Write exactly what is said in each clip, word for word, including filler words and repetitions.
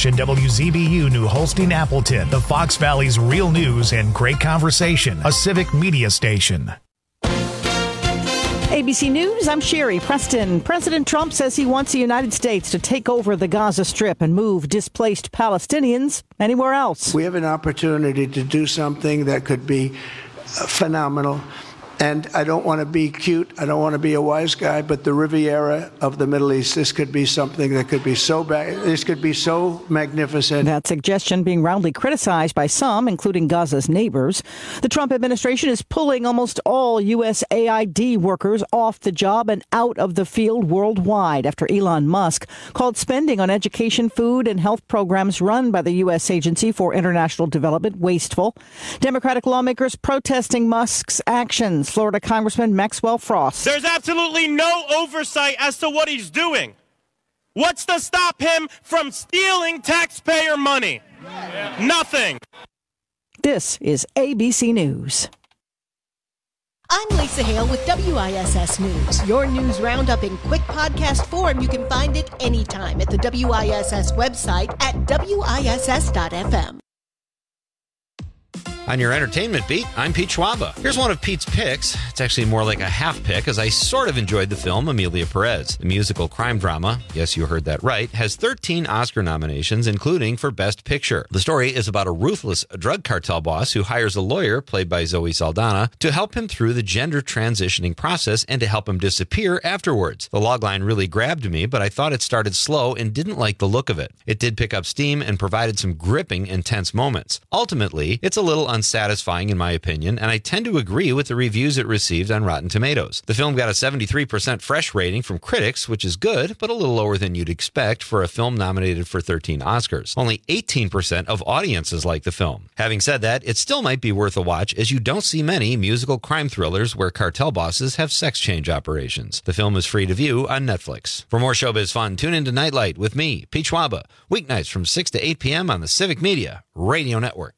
station W Z B U New Holstein Appleton, the Fox Valley's real news and great conversation, a civic media station. A B C News, I'm Sherry Preston. President Trump says he wants the United States to take over the Gaza Strip and move displaced Palestinians anywhere else. We have an opportunity to do something that could be phenomenal. And I don't want to be cute. I don't want to be a wise guy, but the Riviera of the Middle East, this could be something that could be so bad. This could be so magnificent. That suggestion being roundly criticized by some, including Gaza's neighbors. The Trump administration is pulling almost all U S A I D workers off the job and out of the field worldwide after Elon Musk called spending on education, food, and health programs run by the U S Agency for International Development wasteful. Democratic lawmakers protesting Musk's actions. Florida Congressman Maxwell Frost. There's absolutely no oversight as to what he's doing. What's to stop him from stealing taxpayer money? Yeah. Nothing. This is A B C News. I'm Lisa Hale with W I S S News. Your news roundup in quick podcast form. You can find it anytime at the W I S S website at W I S S dot F M. On your entertainment beat, I'm Pete Schwaba. Here's one of Pete's picks. It's actually more like a half pick, as I sort of enjoyed the film Amelia Perez. The musical crime drama, yes, you heard that right, has thirteen Oscar nominations, including for Best Picture. The story is about a ruthless drug cartel boss who hires a lawyer, played by Zoe Saldana, to help him through the gender transitioning process and to help him disappear afterwards. The logline really grabbed me, but I thought it started slow and didn't like the look of it. It did pick up steam and provided some gripping, intense moments. Ultimately, it's a little unsatisfying in my opinion, and I tend to agree with the reviews it received on Rotten Tomatoes. The film got a seventy-three percent fresh rating from critics, which is good, but a little lower than you'd expect for a film nominated for thirteen Oscars. Only eighteen percent of audiences like the film. Having said that, it still might be worth a watch, as you don't see many musical crime thrillers where cartel bosses have sex change operations. The film is free to view on Netflix. For more showbiz fun, tune into Nightlight with me, Pete Schwaba, weeknights from six to eight p.m. on the Civic Media Radio Network.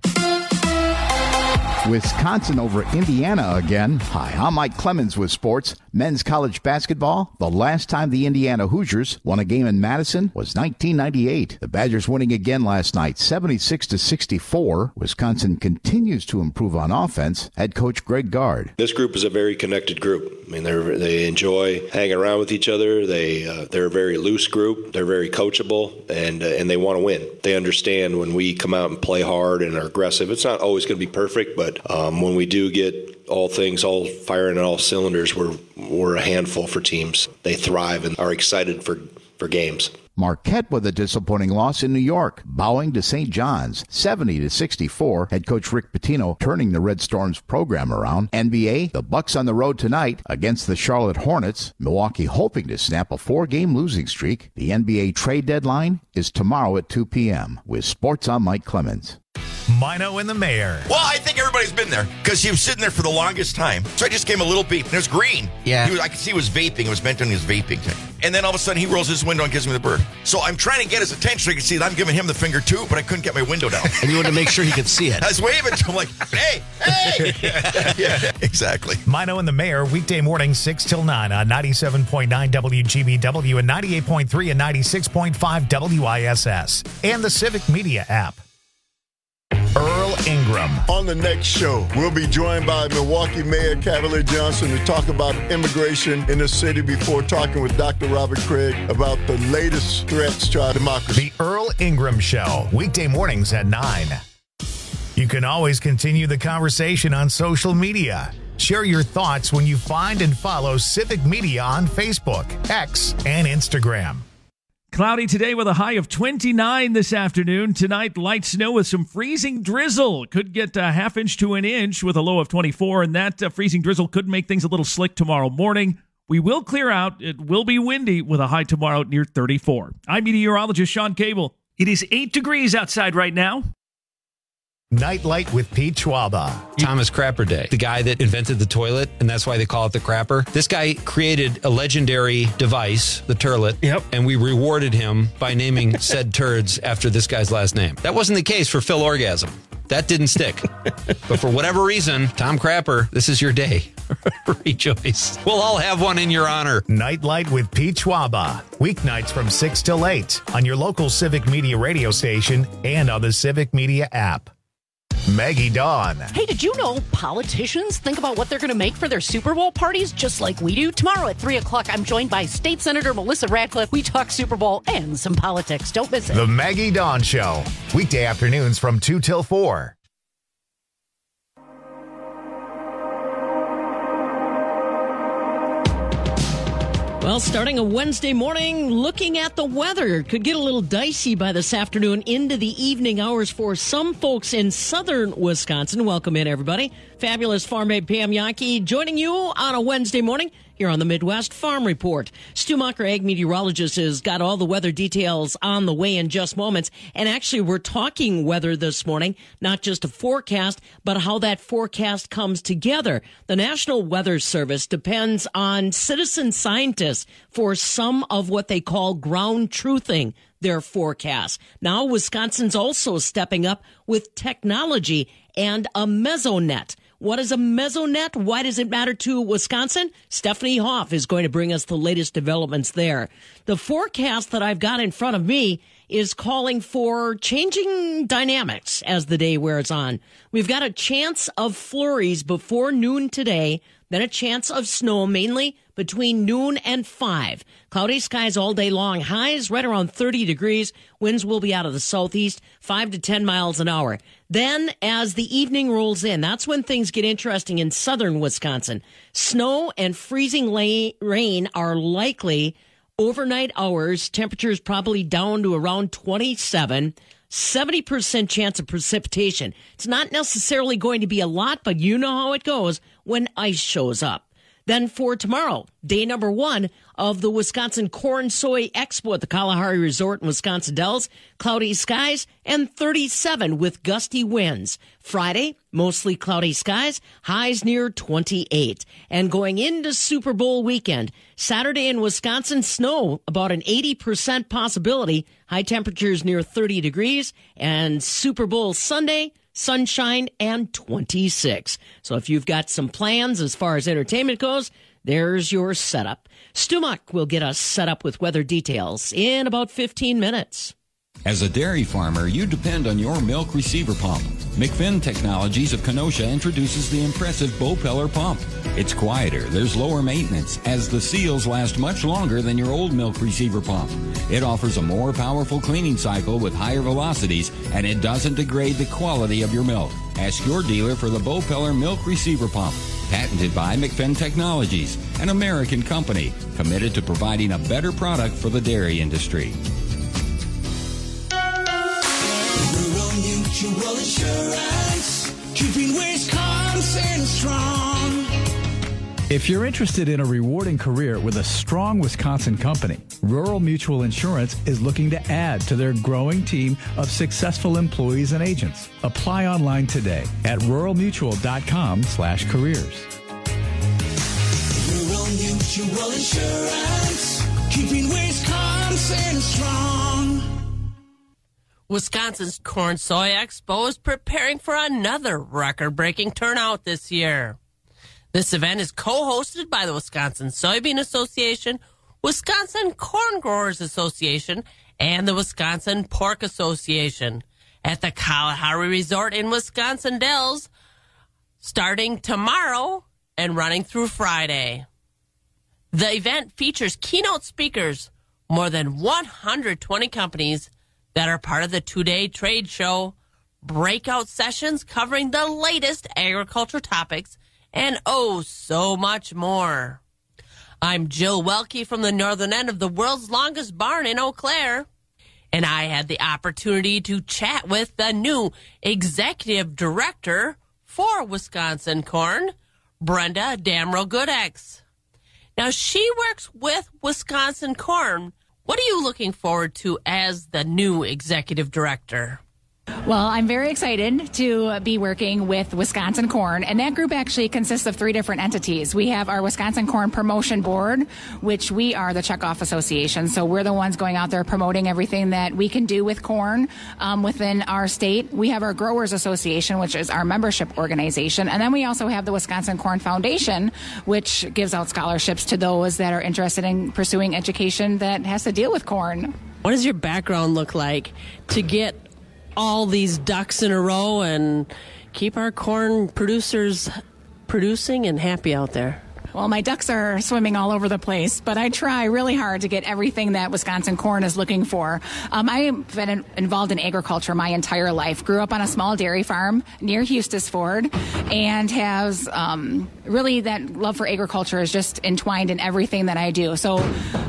Wisconsin over Indiana again. Hi, I'm Mike Clemens with sports. Men's college basketball. The last time the Indiana Hoosiers won a game in Madison was nineteen ninety-eight. The Badgers winning again last night, seventy-six to sixty-four. Wisconsin continues to improve on offense. Head coach Greg Gard. This group is a very connected group. I mean, they they enjoy hanging around with each other. They uh, they're a very loose group. They're very coachable, and uh, and they want to win. They understand when we come out and play hard and are aggressive. It's not always going to be perfect, but um, when we do get all things all firing on all cylinders, we're we're a handful for teams. They thrive and are excited for, for games. Marquette with a disappointing loss in New York, bowing to Saint John's, seventy to sixty-four. Head coach Rick Pitino turning the Red Storm's program around. N B A, the Bucks on the road tonight against the Charlotte Hornets. Milwaukee hoping to snap a four-game losing streak. The N B A trade deadline is tomorrow at two p.m. With Sports, I'm Mike Clemens. Mino and the Mayor. Well, I think everybody's been there because he was sitting there for the longest time. So I just gave him a little beep, and it was green. Yeah. He was, I could see he was vaping. It was meant on his vaping thing. And then all of a sudden, he rolls his window and gives me the bird. So I'm trying to get his attention so he can see that I'm giving him the finger too, but I couldn't get my window down. And you wanted to make sure he could see it. I was waving to him like, hey, hey. Yeah, exactly. Mino and the Mayor, weekday morning six till nine on ninety-seven point nine W G B W and ninety-eight point three and ninety-six point five W I S S. And the Civic Media app. Earl Ingram. On the next show, we'll be joined by Milwaukee Mayor Cavalier Johnson to talk about immigration in the city before talking with Doctor Robert Craig about the latest threats to our democracy. The Earl Ingram Show, weekday mornings at nine. You can always continue the conversation on social media. Share your thoughts when you find and follow Civic Media on Facebook, X, and Instagram. Cloudy today with a high of twenty-nine this afternoon. Tonight, light snow with some freezing drizzle. Could get a half inch to an inch with a low of twenty-four, and that uh, freezing drizzle could make things a little slick tomorrow morning. We will clear out. It will be windy with a high tomorrow near thirty-four. I'm meteorologist Sean Cable. It is eight degrees outside right now. Nightlight with Pete Schwaba. Thomas Crapper Day, the guy that invented the toilet, and that's why they call it the crapper. This guy created a legendary device, the turlet, yep. and we rewarded him by naming said turds after this guy's last name. That wasn't the case for Phil Orgasm. That didn't stick. But for whatever reason, Tom Crapper, this is your day. Rejoice. We'll all have one in your honor. Nightlight with Pete Schwaba. Weeknights from six till eight on your local Civic Media radio station and on the Civic Media app. Maggie Dawn. Hey, did you know politicians think about what they're going to make for their Super Bowl parties just like we do? Tomorrow at three o'clock, I'm joined by State Senator Melissa Radcliffe. We talk Super Bowl and some politics. Don't miss it. The Maggie Dawn Show. Weekday afternoons from two till four. Well, starting a Wednesday morning, looking at the weather. Could get a little dicey by this afternoon into the evening hours for some folks in southern Wisconsin. Welcome in, everybody. Fabulous farm babe Pam Yankee joining you on a Wednesday morning here on the Midwest Farm Report. Stu Mocker, ag meteorologist, has got all the weather details on the way in just moments. And actually, we're talking weather this morning, not just a forecast, but how that forecast comes together. The National Weather Service depends on citizen scientists for some of what they call ground truthing their forecasts. Now, Wisconsin's also stepping up with technology and a mesonet. What is a mesonet? Why does it matter to Wisconsin? Stephanie Hoff is going to bring us the latest developments there. The forecast that I've got in front of me is calling for changing dynamics as the day wears on. We've got a chance of flurries before noon today, then a chance of snow mainly between noon and five. Cloudy skies all day long. Highs right around thirty degrees. Winds will be out of the southeast, five to ten miles an hour. Then, as the evening rolls in, that's when things get interesting in southern Wisconsin. Snow and freezing la- rain are likely overnight hours. Temperatures probably down to around twenty-seven. seventy percent chance of precipitation. It's not necessarily going to be a lot, but you know how it goes when ice shows up. Then for tomorrow, day number one of the Wisconsin Corn Soy Expo at the Kalahari Resort in Wisconsin Dells, cloudy skies and thirty-seven with gusty winds. Friday, mostly cloudy skies, highs near twenty-eight. And going into Super Bowl weekend, Saturday in Wisconsin, snow, about an eighty percent possibility, high temperatures near thirty degrees, and Super Bowl Sunday, sunshine and twenty-six. So if you've got some plans as far as entertainment goes, there's your setup. Stumac will get us set up with weather details in about fifteen minutes. As a dairy farmer, you depend on your milk receiver pump. McFinn Technologies of Kenosha introduces the impressive Bopeller pump. It's quieter, there's lower maintenance, as the seals last much longer than your old milk receiver pump. It offers a more powerful cleaning cycle with higher velocities, and it doesn't degrade the quality of your milk. Ask your dealer for the Bopeller milk receiver pump. Patented by McFinn Technologies, an American company committed to providing a better product for the dairy industry. Rural Mutual Insurance, keeping Wisconsin strong. If you're interested in a rewarding career with a strong Wisconsin company, Rural Mutual Insurance is looking to add to their growing team of successful employees and agents. Apply online today at ruralmutual.com slash careers. Rural Mutual Insurance, keeping Wisconsin strong. Wisconsin's Corn Soy Expo is preparing for another record-breaking turnout this year. This event is co-hosted by the Wisconsin Soybean Association, Wisconsin Corn Growers Association, and the Wisconsin Pork Association at the Kalahari Resort in Wisconsin Dells, starting tomorrow and running through Friday. The event features keynote speakers, more than one hundred twenty companies that are part of the two-day trade show, breakout sessions covering the latest agriculture topics, and oh, so much more. I'm Jill Welke from the northern end of the world's longest barn in Eau Claire, and I had the opportunity to chat with the new executive director for Wisconsin Corn, Brenda Damrow-Goodex. Now, she works with Wisconsin Corn. What are you looking forward to as the new executive director? Well, I'm very excited to be working with Wisconsin Corn, and that group actually consists of three different entities. We have our Wisconsin Corn Promotion Board, which we are the checkoff association, so we're the ones going out there promoting everything that we can do with corn um, within our state. We have our Growers Association, which is our membership organization, and then we also have the Wisconsin Corn Foundation, which gives out scholarships to those that are interested in pursuing education that has to deal with corn. What does your background look like to get all these ducks in a row and keep our corn producers producing and happy out there? Well, my ducks are swimming all over the place, but I try really hard to get everything that Wisconsin Corn is looking for. Um, I have been involved in agriculture my entire life. Grew up on a small dairy farm near Eustisford, and has um, really that love for agriculture is just entwined in everything that I do. So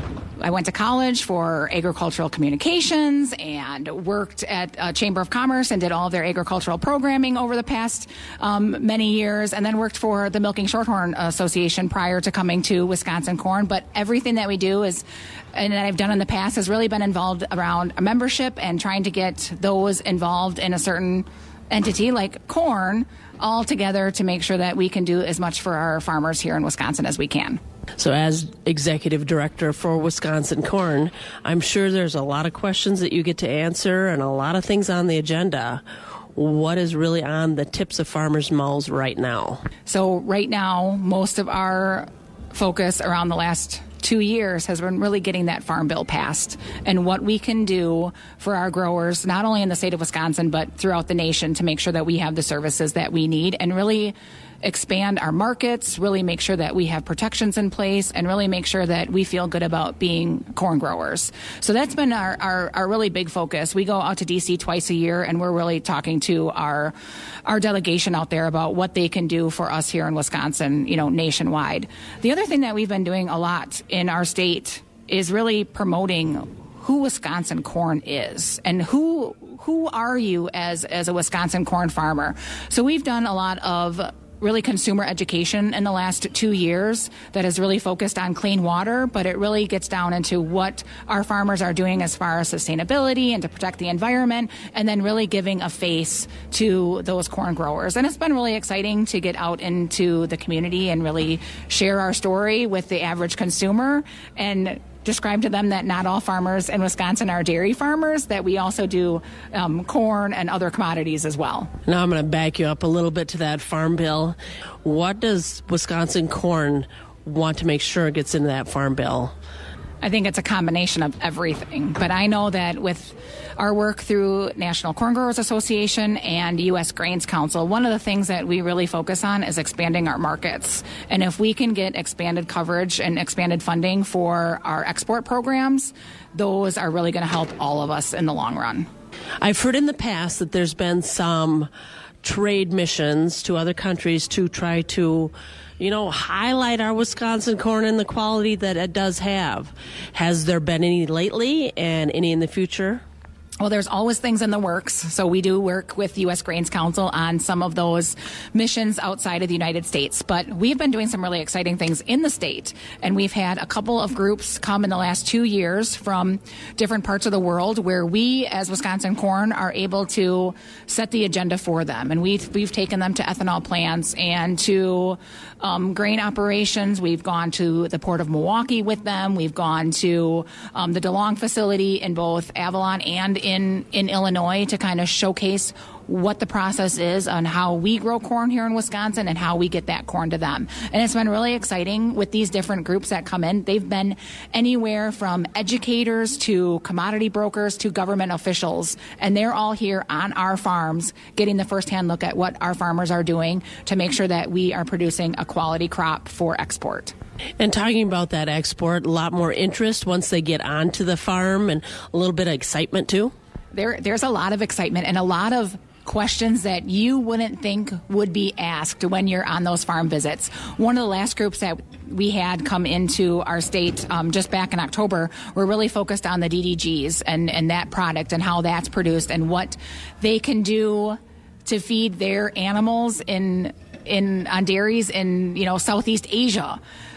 I went to college for agricultural communications and worked at a Chamber of Commerce and did all of their agricultural programming over the past um, many years, and then worked for the Milking Shorthorn Association prior to coming to Wisconsin Corn. But everything that we do is, and that I've done in the past, has really been involved around a membership and trying to get those involved in a certain entity like corn all together to make sure that we can do as much for our farmers here in Wisconsin as we can. So as executive director for Wisconsin Corn, I'm sure there's a lot of questions that you get to answer and a lot of things on the agenda. What is really on the tips of farmers' mouths right now? So right now, most of our focus around the last two years has been really getting that farm bill passed and what we can do for our growers, not only in the state of Wisconsin, but throughout the nation, to make sure that we have the services that we need and really expand our markets, really make sure that we have protections in place, and really make sure that we feel good about being corn growers. So that's been our, our, our really big focus. We go out to D C twice a year, and we're really talking to our our delegation out there about what they can do for us here in Wisconsin, you know, nationwide. The other thing that we've been doing a lot in our state is really promoting who Wisconsin Corn is and who who are you as as a Wisconsin corn farmer. So we've done a lot of really consumer education in the last two years that has really focused on clean water, but it really gets down into what our farmers are doing as far as sustainability and to protect the environment, and then really giving a face to those corn growers. And it's been really exciting to get out into the community and really share our story with the average consumer and describe to them that not all farmers in Wisconsin are dairy farmers, that we also do um, corn and other commodities as well. Now I'm going to back you up a little bit to that farm bill. What does Wisconsin Corn want to make sure it gets into that farm bill? I think it's a combination of everything. But I know that with our work through National Corn Growers Association and U S Grains Council, one of the things that we really focus on is expanding our markets. And if we can get expanded coverage and expanded funding for our export programs, those are really going to help all of us in the long run. I've heard in the past that there's been some trade missions to other countries to try to, you know, highlight our Wisconsin corn and the quality that it does have. Has there been any lately and any in the future? Well, there's always things in the works. So we do work with U S Grains Council on some of those missions outside of the United States. But we've been doing some really exciting things in the state. And we've had a couple of groups come in the last two years from different parts of the world where we, as Wisconsin Corn, are able to set the agenda for them. And we've, we've taken them to ethanol plants and to um, grain operations. We've gone to the Port of Milwaukee with them. We've gone to um, the DeLong facility in both Avalon and in, in Illinois to kind of showcase what the process is on how we grow corn here in Wisconsin and how we get that corn to them. And it's been really exciting with these different groups that come in. They've been anywhere from educators to commodity brokers to government officials, and they're all here on our farms getting the firsthand look at what our farmers are doing to make sure that we are producing a quality crop for export. And talking about that export, a lot more interest once they get onto the farm and a little bit of excitement too? There, there's a lot of excitement and a lot of questions that you wouldn't think would be asked when you're on those farm visits. One of the last groups that we had come into our state um, just back in October were really focused on the D D Gs and, and that product and how that's produced and what they can do to feed their animals in in on dairies in, you know, Southeast Asia.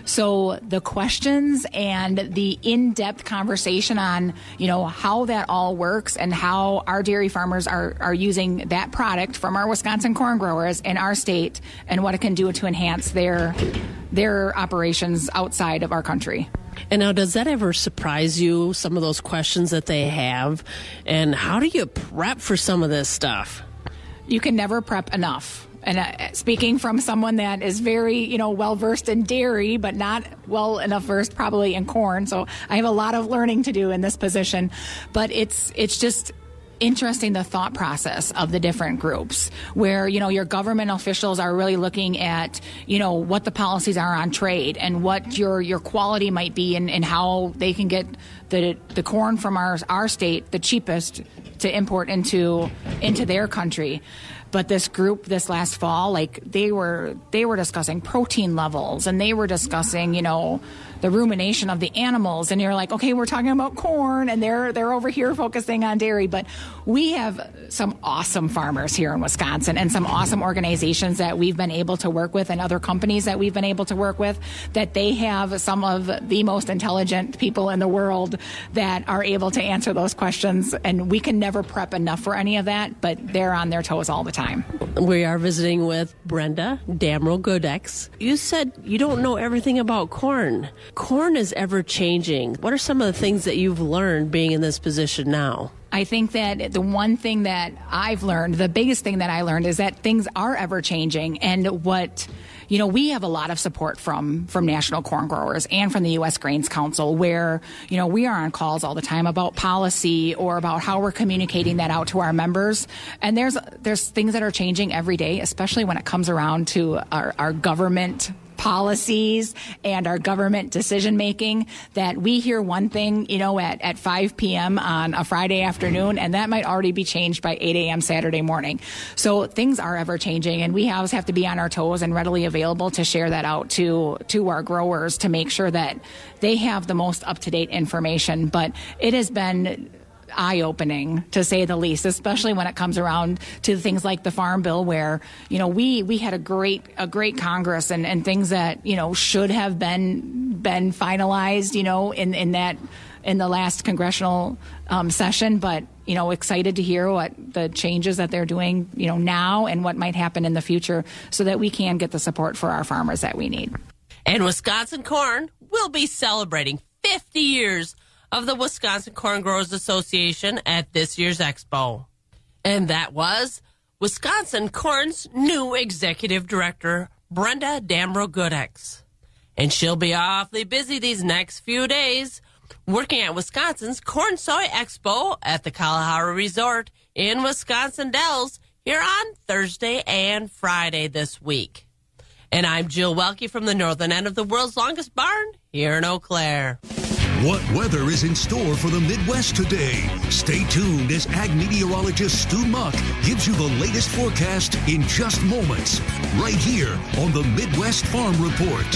So the questions and the in-depth conversation on, you know, how that all works and how our dairy farmers are, are using that product from our Wisconsin corn growers in our state and what it can do to enhance their their operations outside of our country. And now, does that ever surprise you, some of those questions that they have? And how do you prep for some of this stuff? You can never prep enough. And uh, speaking from someone that is very, you know, well-versed in dairy, but not well enough versed probably in corn. So I have a lot of learning to do in this position. But it's it's just interesting, the thought process of the different groups where, you know, your government officials are really looking at, you know, what the policies are on trade and what your your quality might be and, and how they can get the the corn from our our state the cheapest to import into into their country. But this group this last fall, like they were they were discussing protein levels and they were discussing, you know, the rumination of the animals. And you're like, okay, we're talking about corn and they're they're over here focusing on dairy. But we have some awesome farmers here in Wisconsin and some awesome organizations that we've been able to work with and other companies that we've been able to work with, that they have some of the most intelligent people in the world that are able to answer those questions. And we can never prep enough for any of that, but they're on their toes all the time. We are visiting with Brenda Damrow-Goodex. You said you don't know everything about corn. Corn is ever changing. What are some of the things that you've learned being in this position now? I think that the one thing that I've learned, the biggest thing that I learned is that things are ever changing. And what, you know, we have a lot of support from, from National Corn Growers and from the U S Grains Council where, you know, we are on calls all the time about policy or about how we're communicating that out to our members. And there's, there's things that are changing every day, especially when it comes around to our, our government policies and our government decision making, that we hear one thing, you know, at, at five p.m. on a Friday afternoon, and that might already be changed by eight a.m. Saturday morning. So things are ever changing, and we always have to be on our toes and readily available to share that out to, to our growers to make sure that they have the most up-to-date information. But it has been eye-opening, to say the least, especially when it comes around to things like the Farm Bill, where, you know, we we had a great a great Congress and, and things that, you know, should have been been finalized, you know, in, in that in the last congressional um, session. But, you know, excited to hear what the changes that they're doing, you know, now and what might happen in the future so that we can get the support for our farmers that we need. And Wisconsin Corn will be celebrating fifty years of the Wisconsin Corn Growers Association at this year's expo. And that was Wisconsin Corn's new executive director, Brenda Damrow-Goodex. And she'll be awfully busy these next few days working at Wisconsin's Corn Soy Expo at the Kalahari Resort in Wisconsin Dells here on Thursday and Friday this week. And I'm Jill Welke from the northern end of the world's longest barn here in Eau Claire. What weather is in store for the Midwest today? Stay tuned as ag meteorologist Stu Muck gives you the latest forecast in just moments, right here on the Midwest Farm Report.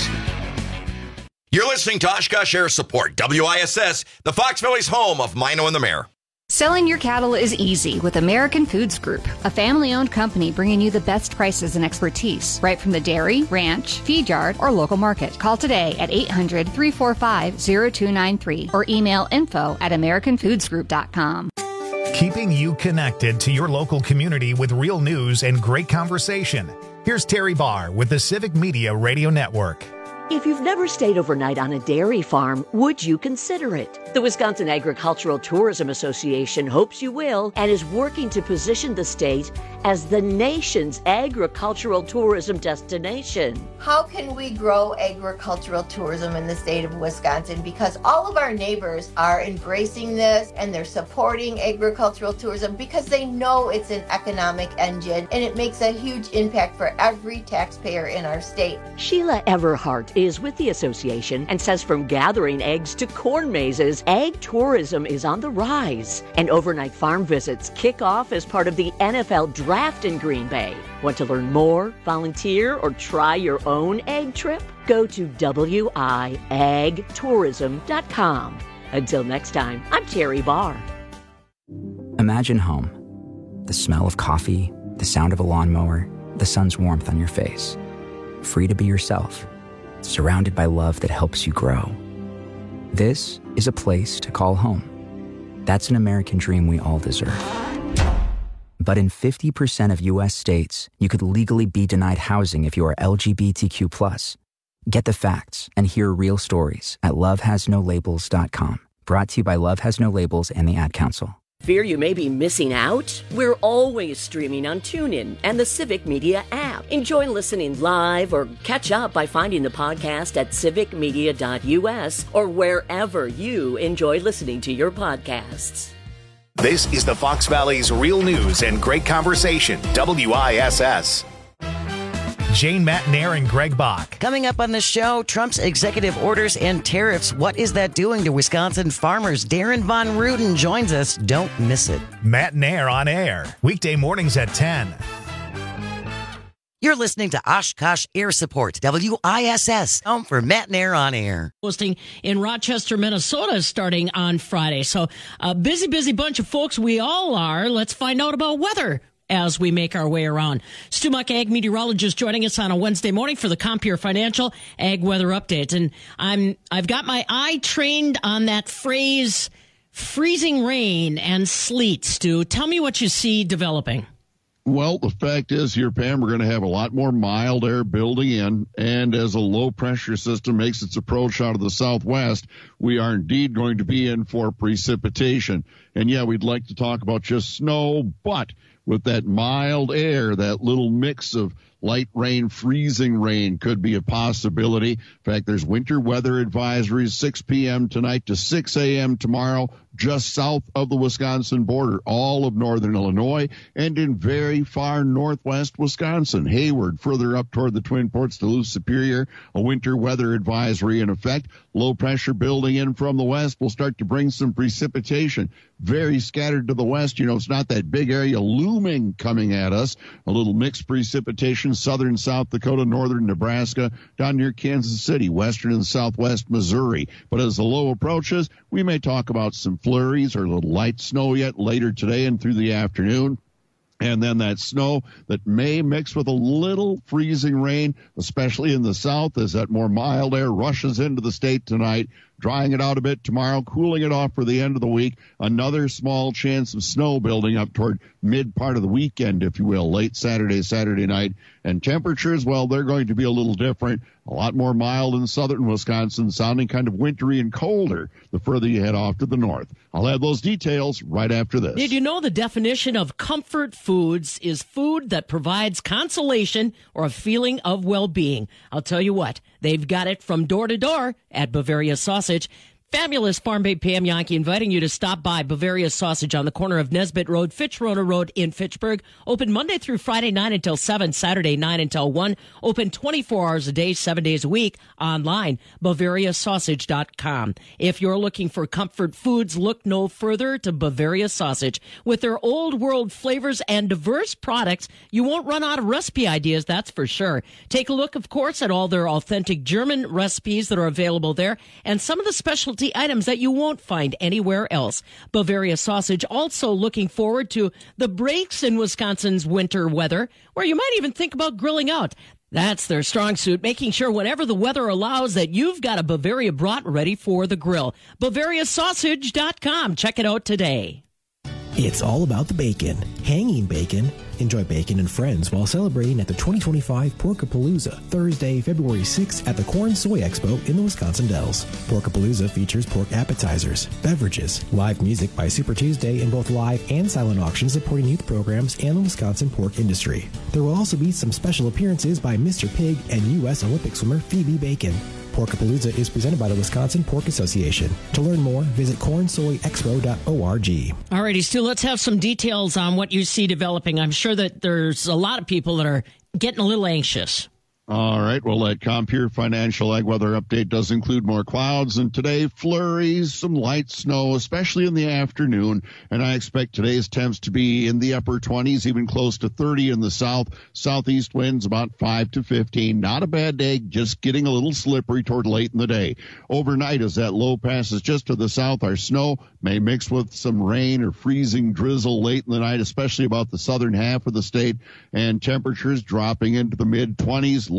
You're listening to Oshkosh Air Support, W I S S, the Fox Valley's home of Mino and the Mayor. Selling your cattle is easy with American Foods Group, a family-owned company bringing you the best prices and expertise, right from the dairy, ranch, feed yard, or local market. Call today at eight hundred, three four five, zero two nine three or email info at american foods group dot com. Keeping you connected to your local community with real news and great conversation. Here's Terry Barr with the Civic Media Radio Network. If you've never stayed overnight on a dairy farm, would you consider it? The Wisconsin Agricultural Tourism Association hopes you will and is working to position the state as the nation's agricultural tourism destination. How can we grow agricultural tourism in the state of Wisconsin? Because all of our neighbors are embracing this and they're supporting agricultural tourism because they know it's an economic engine and it makes a huge impact for every taxpayer in our state. Sheila Everhart is with the association and says from gathering eggs to corn mazes, ag tourism is on the rise. And overnight farm visits kick off as part of the N F L Draft in Green Bay. Want to learn more, volunteer, or try your own egg trip? Go to w i ag tourism dot com. Until next time, I'm Terry Barr. Imagine home. The smell of coffee, the sound of a lawnmower, the sun's warmth on your face. free to be yourself, surrounded by love that helps you grow. This is a place to call home. That's an American dream we all deserve. But in fifty percent of U S states, you could legally be denied housing if you are L G B T Q plus. Get the facts and hear real stories at love has no labels dot com. Brought to you by Love Has No Labels and the Ad Council. Fear you may be missing out? We're always streaming on TuneIn and the Civic Media app. Enjoy listening live or catch up by finding the podcast at civic media dot u s or wherever you enjoy listening to your podcasts. This is the Fox Valley's Real News and Great Conversation, W I S S. Jane Matnair and Greg Bach. Coming up on the show, Trump's executive orders and tariffs. What is that doing to Wisconsin farmers? Darren Von Ruden joins us. Don't miss it. Matnair on air, weekday mornings at ten. You're listening to Oshkosh Air Support, W I S S, home for Matnair on air. Hosting in Rochester, Minnesota, starting on Friday. So a busy, busy bunch of folks. We all are. Let's find out about weather as we make our way around. Stu Muck, ag meteorologist, joining us on a Wednesday morning for the Compeer Financial Ag Weather Update. And I'm, I've got my eye trained on that phrase, freezing rain and sleet. Stu, tell me what you see developing. Well, the fact is here, Pam, we're going to have a lot more mild air building in. And as a low-pressure system makes its approach out of the southwest, we are indeed going to be in for precipitation. And, yeah, we'd like to talk about just snow, but with that mild air, that little mix of light rain, freezing rain could be a possibility. In fact, there's winter weather advisories, six p.m. tonight to six a.m. tomorrow, just south of the Wisconsin border, all of northern Illinois, and in very far northwest Wisconsin. Hayward, further up toward the Twin Ports, Duluth, Superior, a winter weather advisory in effect. Low pressure building in from the west will start to bring some precipitation. Very scattered to the west. You know, it's not that big area looming coming at us. A little mixed precipitation, southern South Dakota, northern Nebraska, down near Kansas City, western and southwest Missouri. But as the low approaches, we may talk about some flurries or a little light snow yet later today and through the afternoon. And then that snow that may mix with a little freezing rain, especially in the south, as that more mild air rushes into the state tonight, drying it out a bit tomorrow, cooling it off for the end of the week. Another small chance of snow building up toward mid part of the weekend, if you will, late Saturday, Saturday night. And temperatures, well, they're going to be a little different. A lot more mild in southern Wisconsin, sounding kind of wintry and colder the further you head off to the north. I'll have those details right after this. Did you know the definition of comfort foods is food that provides consolation or a feeling of well-being? I'll tell you what, they've got it from door to door at Bavaria Sausage. Fabulous Farm Babe Pam Yankee inviting you to stop by Bavaria Sausage on the corner of Nesbitt Road, Fitch-Rona Road in Fitchburg. Open Monday through Friday, nine until seven, Saturday, nine until one. Open twenty-four hours a day, seven days a week. Online, Bavaria Sausage dot com. If you're looking for comfort foods, look no further to Bavaria Sausage. With their old world flavors and diverse products, you won't run out of recipe ideas, that's for sure. Take a look, of course, at all their authentic German recipes that are available there and some of the specialty items that you won't find anywhere else. Bavaria Sausage also looking forward to the breaks in Wisconsin's winter weather, where you might even think about grilling out. That's their strong suit, making sure whenever the weather allows that you've got a Bavaria brat ready for the grill. Bavaria Sausage dot com. Check it out today. It's all about the bacon. Hanging bacon. Enjoy bacon and friends while celebrating at the twenty twenty-five Porkapalooza, Thursday, February sixth at the Corn Soy Expo in the Wisconsin Dells. Porkapalooza features pork appetizers, beverages, live music by Super Tuesday, and both live and silent auctions supporting youth programs and the Wisconsin pork industry. There will also be some special appearances by Mister Pig and U S Olympic swimmer Phoebe Bacon. Porkapalooza is presented by the Wisconsin Pork Association. To learn more, visit corn soy expo dot org. All righty, Stu, let's have some details on what you see developing. I'm sure that there's a lot of people that are getting a little anxious. All right. Well, that Compeer Financial Ag Weather Update does include more clouds, and today flurries, some light snow, especially in the afternoon. And I expect today's temps to be in the upper twenties, even close to thirty in the south. Southeast winds about five to fifteen. Not a bad day, just getting a little slippery toward late in the day. Overnight, as that low passes just to the south, our snow may mix with some rain or freezing drizzle late in the night, especially about the southern half of the state. And temperatures dropping into the mid twenties.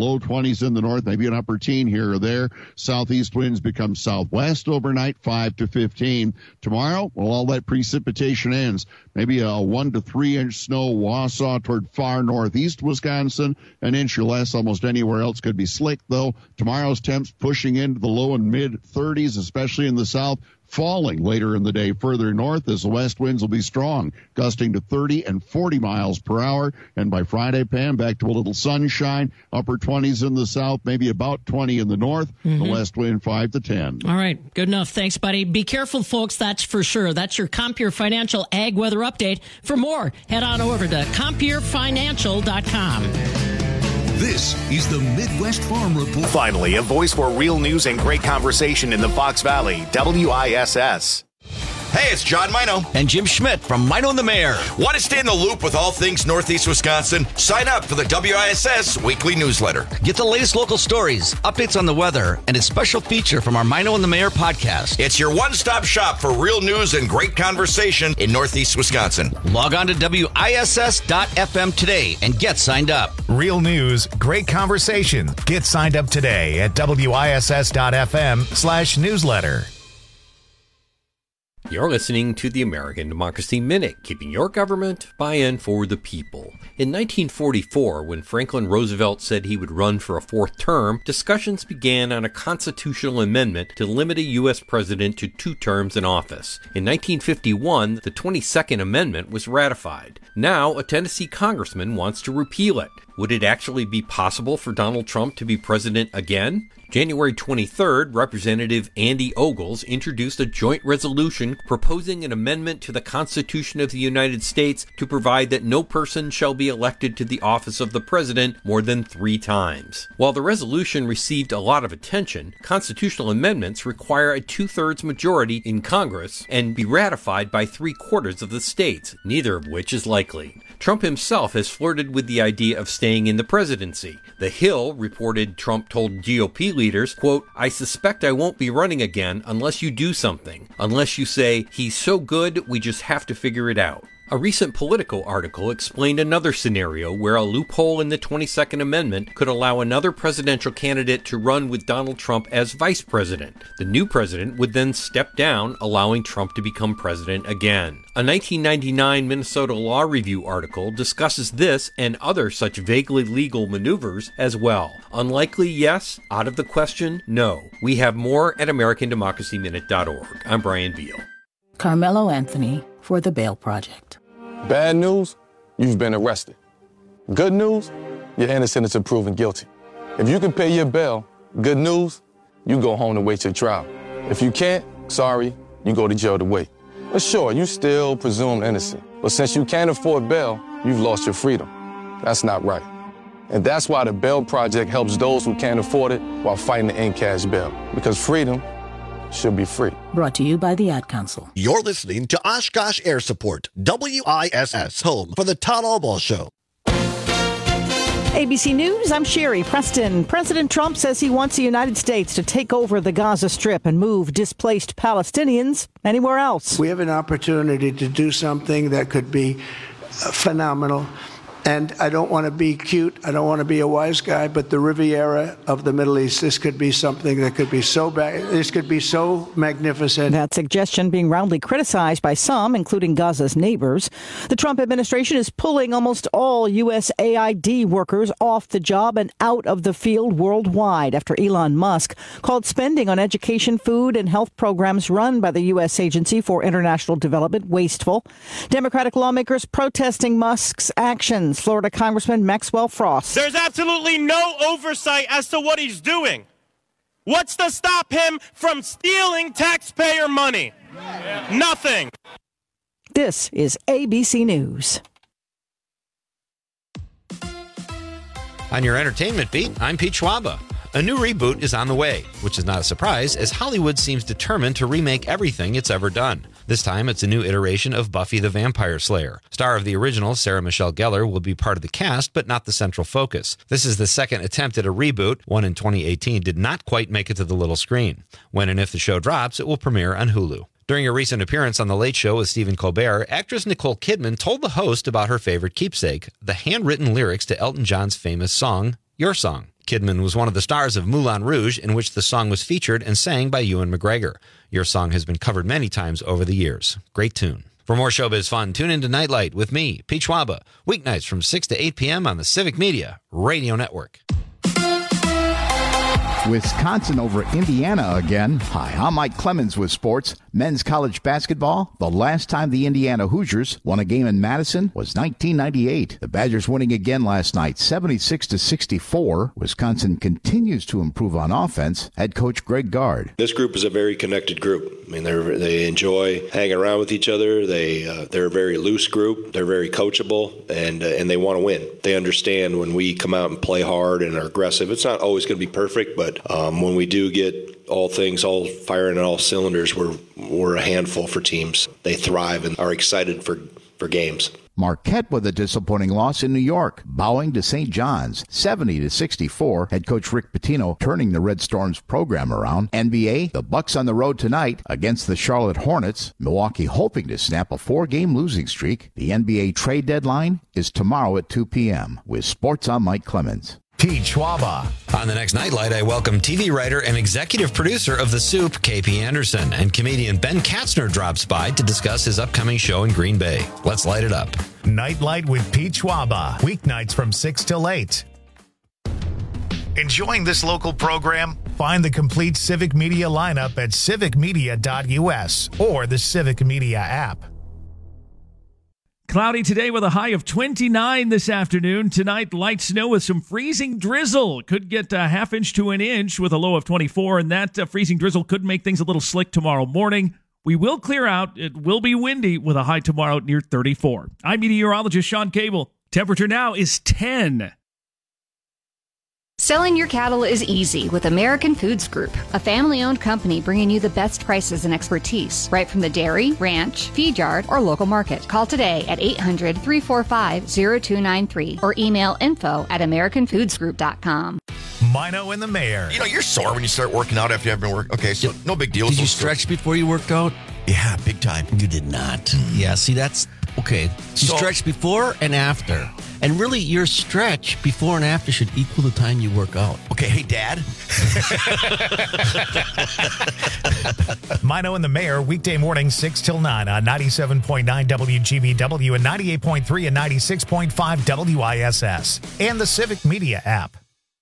low twenties in the north, maybe an upper teen here or there. Southeast winds become southwest overnight, five to fifteen. Tomorrow, well, all that precipitation ends. Maybe a one to three inch snow, Wausau toward far northeast Wisconsin, an inch or less almost anywhere else. Could be slick, though. Tomorrow's temps pushing into the low and mid thirties, especially in the south. Falling later in the day further north as the west winds will be strong, gusting to thirty and forty miles per hour. And by Friday, Pam, back to a little sunshine, upper twenties in the south, maybe about twenty in the north. Mm-hmm. The west wind five to ten. All right, good enough. Thanks, buddy. Be careful, folks. That's for sure. That's your Compeer Financial Ag Weather Update. For more, head on over to compeer financial dot com. This is the Midwest Farm Report. Finally, a voice for real news and great conversation in the Fox Valley, W I S S. Hey, it's John Mino. And Jim Schmidt from Mino and the Mayor. Want to stay in the loop with all things Northeast Wisconsin? Sign up for the W I S S weekly newsletter. Get the latest local stories, updates on the weather, and a special feature from our Mino and the Mayor podcast. It's your one-stop shop for real news and great conversation in Northeast Wisconsin. Log on to W I S S dot F M today and get signed up. Real news, great conversation. Get signed up today at W I S S dot F M slash newsletter. You're listening to the American Democracy Minute, keeping your government by and for the people. In nineteen forty-four, when Franklin Roosevelt said he would run for a fourth term, discussions began on a constitutional amendment to limit a U S president to two terms in office. In nineteen fifty-one, the twenty-second Amendment was ratified. Now, a Tennessee congressman wants to repeal it. Would it actually be possible for Donald Trump to be president again? January twenty-third, Representative Andy Ogles introduced a joint resolution proposing an amendment to the Constitution of the United States to provide that no person shall be elected to the office of the president more than three times. While the resolution received a lot of attention, constitutional amendments require a two-thirds majority in Congress and be ratified by three-quarters of the states, neither of which is likely. Trump himself has flirted with the idea of staying in the presidency. The Hill reported Trump told G O P leaders, quote, "I suspect I won't be running again unless you do something. Unless you say, he's so good, we just have to figure it out." A recent Politico article explained another scenario where a loophole in the twenty-second Amendment could allow another presidential candidate to run with Donald Trump as vice president. The new president would then step down, allowing Trump to become president again. A nineteen ninety-nine Minnesota Law Review article discusses this and other such vaguely legal maneuvers as well. Unlikely, yes. Out of the question, no. We have more at American Democracy Minute dot org. I'm Brian Beal. Carmelo Anthony for the Bail Project. Bad news, you've been arrested. Good news, you're innocent until proven guilty. If you can pay your bail, good news, you go home to wait your trial. If you can't, sorry, you go to jail to wait. But sure, you still presumed innocent. But since you can't afford bail, you've lost your freedom. That's not right. And that's why the Bail Project helps those who can't afford it while fighting to end cash bail. Because freedom should be free. Brought to you by the Ad Council. You're listening to Oshkosh Air Support, W I S S, home for the Todd Albaugh Show. A B C News, I'm Sherry Preston. President Trump says he wants the United States to take over the Gaza Strip and move displaced Palestinians anywhere else. We have an opportunity to do something that could be phenomenal. And I don't want to be cute. I don't want to be a wise guy, but the Riviera of the Middle East, this could be something that could be so bad. This could be so magnificent. That suggestion being roundly criticized by some, including Gaza's neighbors. The Trump administration is pulling almost all U S A I D workers off the job and out of the field worldwide after Elon Musk called spending on education, food, and health programs run by the U S Agency for International Development wasteful. Democratic lawmakers protesting Musk's actions. Florida Congressman Maxwell Frost. There's absolutely no oversight as to what he's doing. What's to stop him from stealing taxpayer money? Nothing. This is A B C News. On your entertainment beat, I'm Pete Schwaba. A new reboot is on the way, which is not a surprise, as Hollywood seems determined to remake everything it's ever done. This time, it's a new iteration of Buffy the Vampire Slayer. Star of the original, Sarah Michelle Gellar, will be part of the cast, but not the central focus. This is the second attempt at a reboot. One in twenty eighteen did not quite make it to the little screen. When and if the show drops, it will premiere on Hulu. During a recent appearance on The Late Show with Stephen Colbert, actress Nicole Kidman told the host about her favorite keepsake, the handwritten lyrics to Elton John's famous song, Your Song. Kidman was one of the stars of Moulin Rouge, in which the song was featured and sang by Ewan McGregor. Your song has been covered many times over the years. Great tune. For more showbiz fun, tune in to Nightlight with me, Pete Schwaba, weeknights from six to eight p.m. on the Civic Media Radio Network. Wisconsin over Indiana again. Hi, I'm Mike Clemens with sports. Men's college basketball. The last time the Indiana Hoosiers won a game in Madison was nineteen ninety-eight. The Badgers winning again last night, seventy-six to sixty-four. Wisconsin continues to improve on offense. Head coach Greg Gard. This group is a very connected group. I mean, they they enjoy hanging around with each other. They uh, they're a very loose group. They're very coachable, and uh, and they want to win. They understand when we come out and play hard and are aggressive. It's not always going to be perfect, but um, when we do get all things all firing on all cylinders, we're we're a handful for teams. They thrive and are excited for for games. Marquette with a disappointing loss in New York, bowing to Saint John's, seventy to sixty-four. Head coach Rick Pitino turning the Red Storms program around. N B A, the Bucks on the road tonight against the Charlotte Hornets. Milwaukee hoping to snap a four-game losing streak. The N B A trade deadline is tomorrow at two p.m. With sports, I'm Mike Clemens. Pete Schwaba. On the next Nightlight, I welcome T V writer and executive producer of The Soup, K P Anderson, and comedian Ben Katzner drops by to discuss his upcoming show in Green Bay. Let's light it up. Nightlight with Pete Schwaba, weeknights from six till eight. Enjoying this local program? Find the complete Civic Media lineup at civic media dot u s or the Civic Media app. Cloudy today with a high of twenty-nine this afternoon. Tonight, light snow with some freezing drizzle. Could get a half inch to an inch with a low of twenty-four, and that uh, freezing drizzle could make things a little slick tomorrow morning. We will clear out. It will be windy with a high tomorrow near thirty-four. I'm meteorologist Sean Cable. Temperature now is ten. Selling your cattle is easy with American Foods Group, a family-owned company bringing you the best prices and expertise, right from the dairy, ranch, feed yard, or local market. Call today at eight hundred, three four five, zero two nine three or email info at american foods group dot com. Mino and the Mayor. You know, you're sore when you start working out after you haven't been working. Okay, so no big deal. Did you stretch before you worked out? Yeah, big time. You did not. Yeah, see, that's okay. You So- stretch before and after. And really, your stretch before and after should equal the time you work out. Okay, hey, Dad. Mino and the Mayor, weekday morning six till nine on ninety-seven point nine W G B W and ninety-eight point three and ninety-six point five W I S S and the Civic Media app.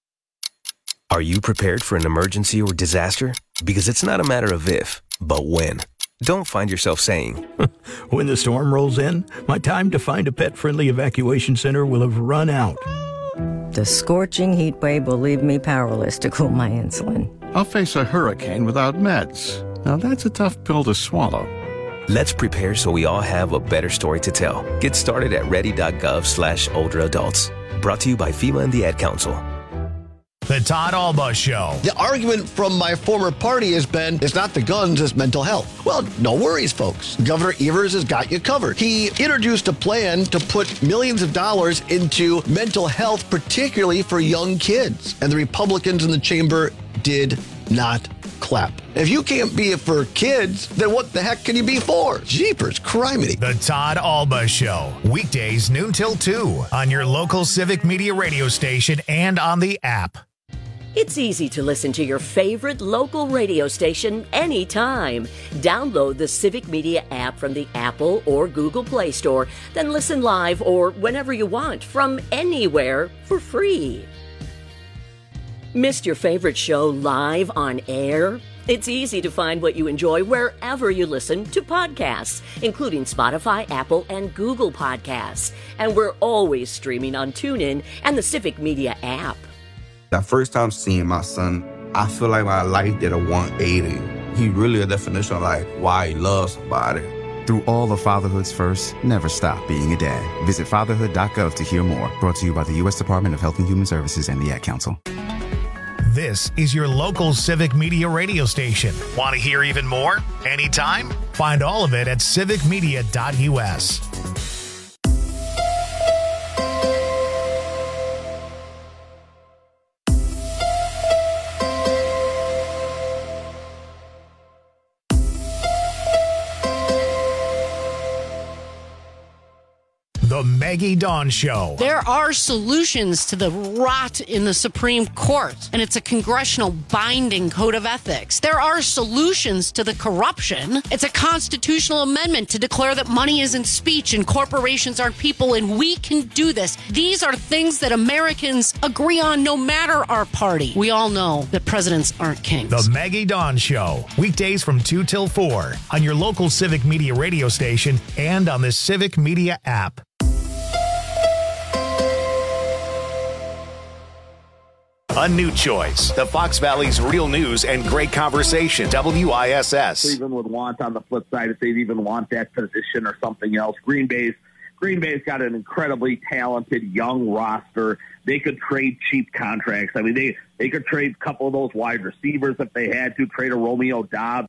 Are you prepared for an emergency or disaster? Because it's not a matter of if, but when. Don't find yourself saying, when the storm rolls in, my time to find a pet-friendly evacuation center will have run out. The scorching heat wave will leave me powerless to cool my insulin. I'll face a hurricane without meds. Now that's a tough pill to swallow. let's prepare so we all have a better story to tell. Get started at ready.gov slash older adults. Brought to you by FEMA and the Ad Council. The Todd Alba Show. The argument from my former party has been, it's not the guns, it's mental health. Well, no worries, folks. Governor Evers has got you covered. He introduced a plan to put millions of dollars into mental health, particularly for young kids. And the Republicans in the chamber did not clap. If you can't be it for kids, then what the heck can you be for? Jeepers, criminy. The Todd Alba Show. Weekdays noon till two on your local Civic Media radio station and on the app. It's easy to listen to your favorite local radio station anytime. Download the Civic Media app from the Apple or Google Play Store, then listen live or whenever you want from anywhere for free. Missed your favorite show live on air? It's easy to find what you enjoy wherever you listen to podcasts, including Spotify, Apple, and Google Podcasts. And we're always streaming on TuneIn and the Civic Media app. That first time seeing my son, I feel like my life did a one eighty. He really a definition of like why he loves somebody. Through all the fatherhood's first, never stop being a dad. Visit fatherhood dot gov to hear more. Brought to you by the U S Department of Health and Human Services and the Ad Council. This is your local Civic Media radio station. Want to hear even more? Anytime? Find all of it at civic media dot u s. The Maggie Dawn Show. There are solutions to the rot in the Supreme Court, and it's a congressional binding code of ethics. There are solutions to the corruption. It's a constitutional amendment to declare that money isn't speech and corporations aren't people, and we can do this. These are things that Americans agree on no matter our party. We all know that presidents aren't kings. The Maggie Dawn Show. Weekdays from two till four on your local Civic Media radio station and on the Civic Media app. A new choice. The Fox Valley's real news and great conversation. W I S S. Cleveland would want, on the flip side, if they'd even want that position or something else. Green Bay's Green Bay's got an incredibly talented young roster. They could trade cheap contracts. I mean, they, they could trade a couple of those wide receivers if they had to, trade a Romeo Dobbs.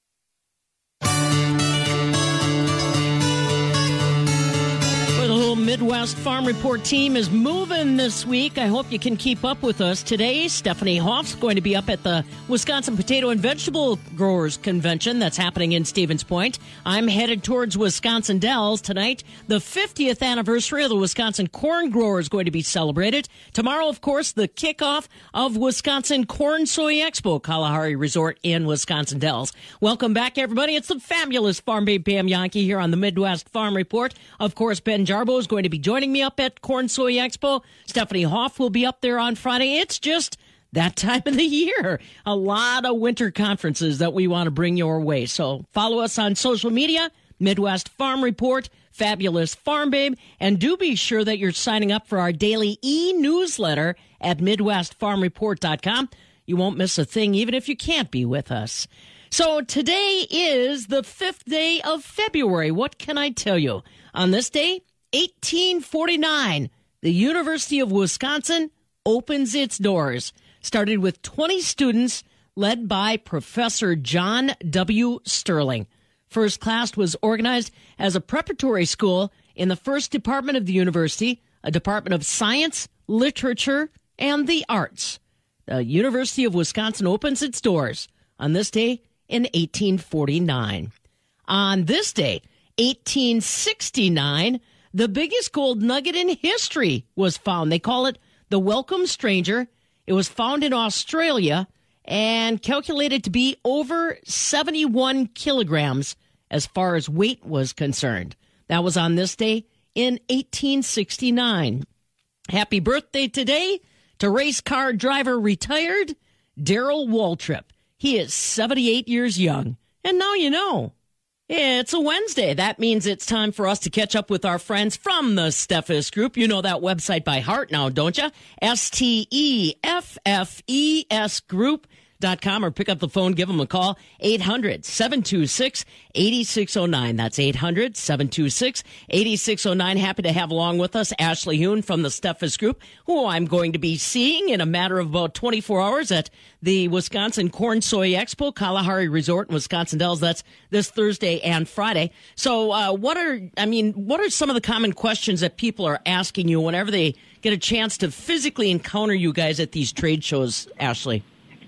The whole Midwest Farm Report team is moving this week. I hope you can keep up with us. Today, Stephanie Hoff's going to be up at the Wisconsin Potato and Vegetable Growers Convention that's happening in Stevens Point. I'm headed towards Wisconsin Dells. Tonight, the fiftieth anniversary of the Wisconsin Corn Grower is going to be celebrated. Tomorrow, of course, the kickoff of Wisconsin Corn Soy Expo, Kalahari Resort in Wisconsin Dells. Welcome back, everybody. It's the fabulous Farm Babe Pam Yankee here on the Midwest Farm Report. Of course, Ben Jarbo is going to be joining me up at Corn Soy Expo. Stephanie Hoff will be up there on Friday. It's just that time of the year. A lot of winter conferences that we want to bring your way. So follow us on social media, Midwest Farm Report, Fabulous Farm Babe, and do be sure that you're signing up for our daily e-newsletter at midwest farm report dot com. You won't miss a thing, even if you can't be with us. So today is the fifth day of February. What can I tell you? On this day, eighteen forty-nine, the University of Wisconsin opens its doors. Started with twenty students led by Professor John W. Sterling. First class was organized as a preparatory school in the first department of the university, a department of science, literature, and the arts. The University of Wisconsin opens its doors on this day in eighteen forty-nine. On this day, eighteen sixty-nine, the biggest gold nugget in history was found. They call it the Welcome Stranger. It was found in Australia and calculated to be over seventy-one kilograms as far as weight was concerned. That was on this day in eighteen sixty-nine. Happy birthday today to race car driver retired Darrell Waltrip. He is seventy-eight years young. And now you know. It's a Wednesday. That means it's time for us to catch up with our friends from the Steffes Group. You know that website by heart now, don't you? S T E F F E S Group dot com, or pick up the phone, give them a call, eight hundred, seven two six, eight six zero nine. That's eight hundred, seven two six, eight six zero nine. Happy to have along with us Ashley Hoon from the Steffes Group, who I'm going to be seeing in a matter of about twenty-four hours at the Wisconsin Corn Soy Expo, Kalahari Resort in Wisconsin Dells. That's this Thursday and Friday. So uh, what are, I mean, what are some of the common questions that people are asking you whenever they get a chance to physically encounter you guys at these trade shows, Ashley?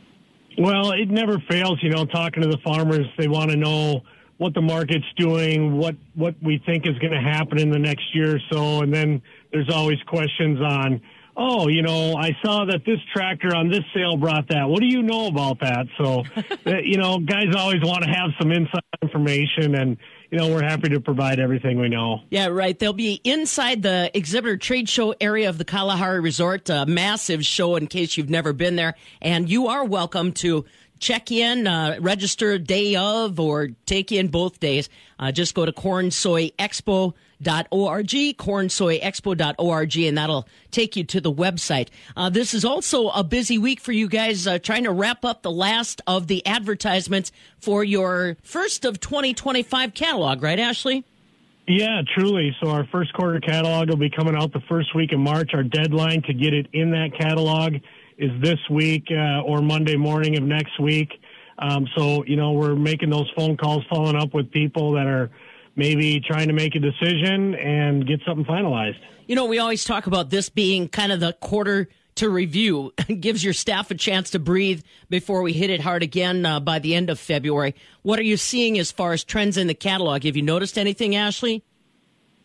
Well, it never fails, you know, talking to the farmers. They want to know what the market's doing, what, what we think is going to happen in the next year or so. And then there's always questions on, oh, you know, I saw that this tractor on this sale brought that. What do you know about that? So, you know, guys always want to have some inside information, and, you know, we're happy to provide everything we know. Yeah, right. They'll be inside the exhibitor trade show area of the Kalahari Resort, a massive show in case you've never been there. And you are welcome to check in, uh, register day of, or take in both days. Uh, just go to corn soy expo dot org, corn soy expo dot org, and that'll take you to the website. Uh, this is also a busy week for you guys, uh, trying to wrap up the last of the advertisements for your first of twenty twenty-five catalog, right, Ashley? Yeah, truly. So our first quarter catalog will be coming out the first week of March. Our deadline to get it in that catalog is this week uh, or Monday morning of next week. Um, so, you know, we're making those phone calls, following up with people that are maybe trying to make a decision and get something finalized. You know, we always talk about this being kind of the quarter to review. It gives your staff a chance to breathe before we hit it hard again uh, by the end of February. What are you seeing as far as trends in the catalog? Have you noticed anything, Ashley?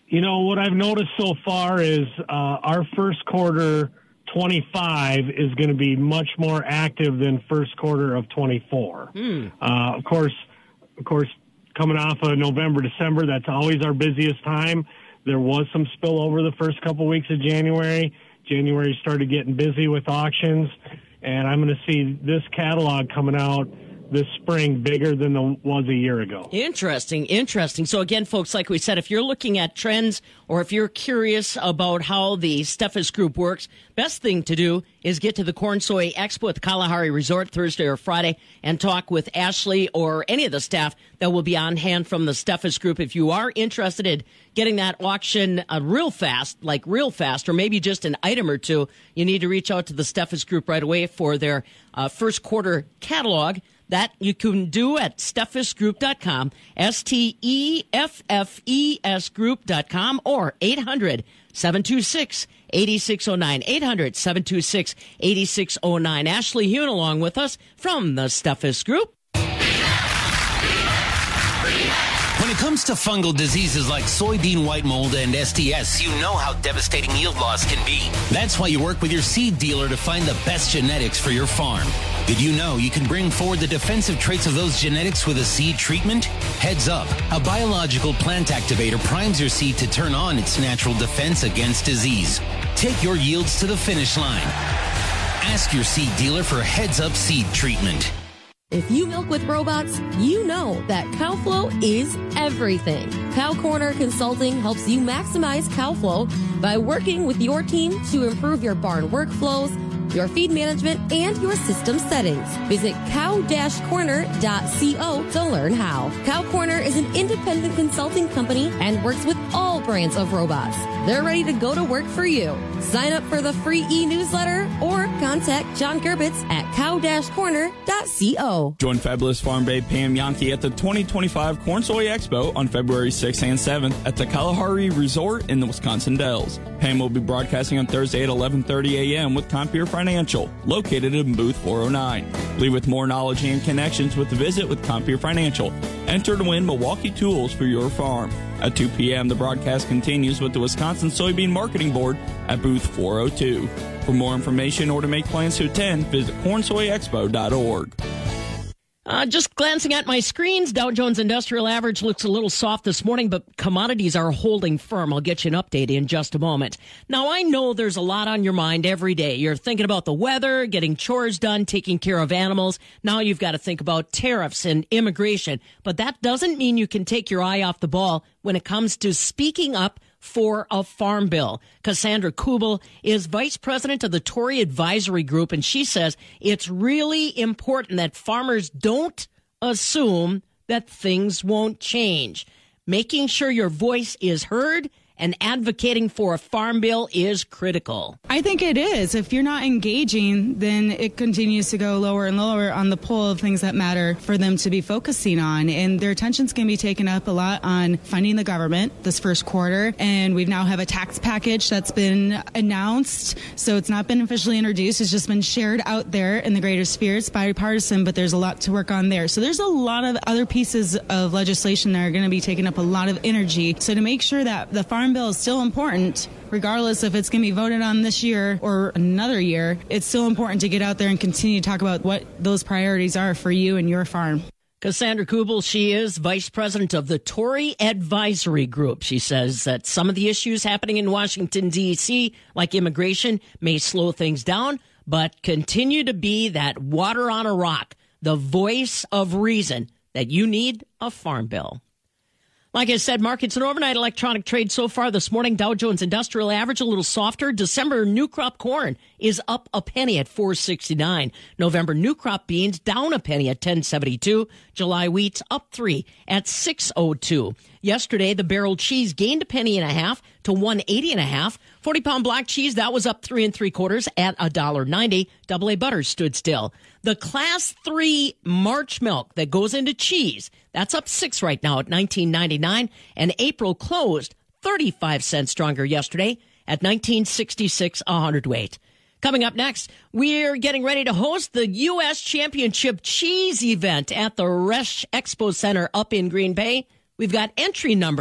You know, what I've noticed so far is uh, our first quarter twenty-five is going to be much more active than first quarter of twenty-four. Hmm. Uh, of course, of course, coming off of November, December, that's always our busiest time. There was some spillover the first couple weeks of January. January started getting busy with auctions, and I'm going to see this catalog coming out this spring bigger than it was a year ago. Interesting, interesting. So again, folks, like we said, if you're looking at trends or if you're curious about how the Steffes Group works, best thing to do is get to the Corn Soy Expo at the Kalahari Resort Thursday or Friday and talk with Ashley or any of the staff that will be on hand from the Steffes Group. If you are interested in getting that auction uh, real fast, like real fast, or maybe just an item or two, you need to reach out to the Steffes Group right away for their uh, first quarter catalog. That you can do at steffes group dot com, S T E F F E S group dot com, or eight hundred, seven two six, eight six zero nine, eight hundred, seven two six, eight six zero nine. Ashley Hune along with us from the Steffes Group. When it comes to fungal diseases like soybean white mold and S T S, you know how devastating yield loss can be. That's why you work with your seed dealer to find the best genetics for your farm. Did you know you can bring forward the defensive traits of those genetics with a seed treatment? Heads up, a biological plant activator primes your seed to turn on its natural defense against disease. Take your yields to the finish line. Ask your seed dealer for Heads Up seed treatment. If you milk with robots, you know that CowFlow is everything. Cow Corner Consulting helps you maximize cow flow by working with your team to improve your barn workflows, your feed management, and your system settings. Visit cow dash corner dot co to learn how. Cow Corner is an independent consulting company and works with all brands of robots. They're ready to go to work for you. Sign up for the free e-newsletter or contact John Gerbitz at cow dash corner dot co. Join fabulous Farm Babe Pam Yankee at the twenty twenty-five Corn Soy Expo on February sixth and seventh at the Kalahari Resort in the Wisconsin Dells. Pam will be broadcasting on Thursday at eleven thirty a.m. with Compeer Financial, located in booth four oh nine. Leave with more knowledge and connections with the visit with Compeer Financial. Enter to win Milwaukee tools for your farm. At two p.m., the broadcast continues with the Wisconsin Soybean Marketing Board at booth four oh two. For more information or to make plans to attend, visit corn soy expo dot org. Uh, just glancing at my screens, Dow Jones Industrial Average looks a little soft this morning, but commodities are holding firm. I'll get you an update in just a moment. Now, I know there's a lot on your mind every day. You're thinking about the weather, getting chores done, taking care of animals. Now you've got to think about tariffs and immigration. But that doesn't mean you can take your eye off the ball when it comes to speaking up for a farm bill. Cassandra Kubel is vice president of the Tory Advisory Group, and she says it's really important that farmers don't assume that things won't change. Making sure your voice is heard and advocating for a farm bill is critical. I think it is. If you're not engaging, then it continues to go lower and lower on the poll of things that matter for them to be focusing on. And their attention's going to be taken up a lot on funding the government this first quarter. And we now have a tax package that's been announced. So it's not been officially introduced. It's just been shared out there in the greater sphere. It's bipartisan, but there's a lot to work on there. So there's a lot of other pieces of legislation that are going to be taking up a lot of energy. So to make sure that the farm bill is still important, regardless if it's going to be voted on this year or another year, it's still important to get out there and continue to talk about what those priorities are for you and your farm. Cassandra Kubel, she is vice president of the Tory Advisory Group. She says that some of the issues happening in Washington, D C, like immigration, may slow things down, but continue to be that water on a rock, the voice of reason that you need a farm bill. Like I said, markets and overnight electronic trade so far this morning. Dow Jones Industrial Average a little softer. December new crop corn is up a penny at four sixty-nine. November new crop beans down a penny at ten seventy-two. July wheat's up three at six oh two. Yesterday, the barrel cheese gained a penny and a half to one eighty and a half. forty pound black cheese, that was up three and three quarters at a dollar ninety. Double A butter stood still. The class three March milk that goes into cheese, that's up six right now at nineteen ninety-nine. And April closed thirty-five cents stronger yesterday at nineteen sixty-six a hundredweight. Coming up next, we're getting ready to host the U S Championship Cheese event at the Resch Expo Center up in Green Bay. We've got entry numbers.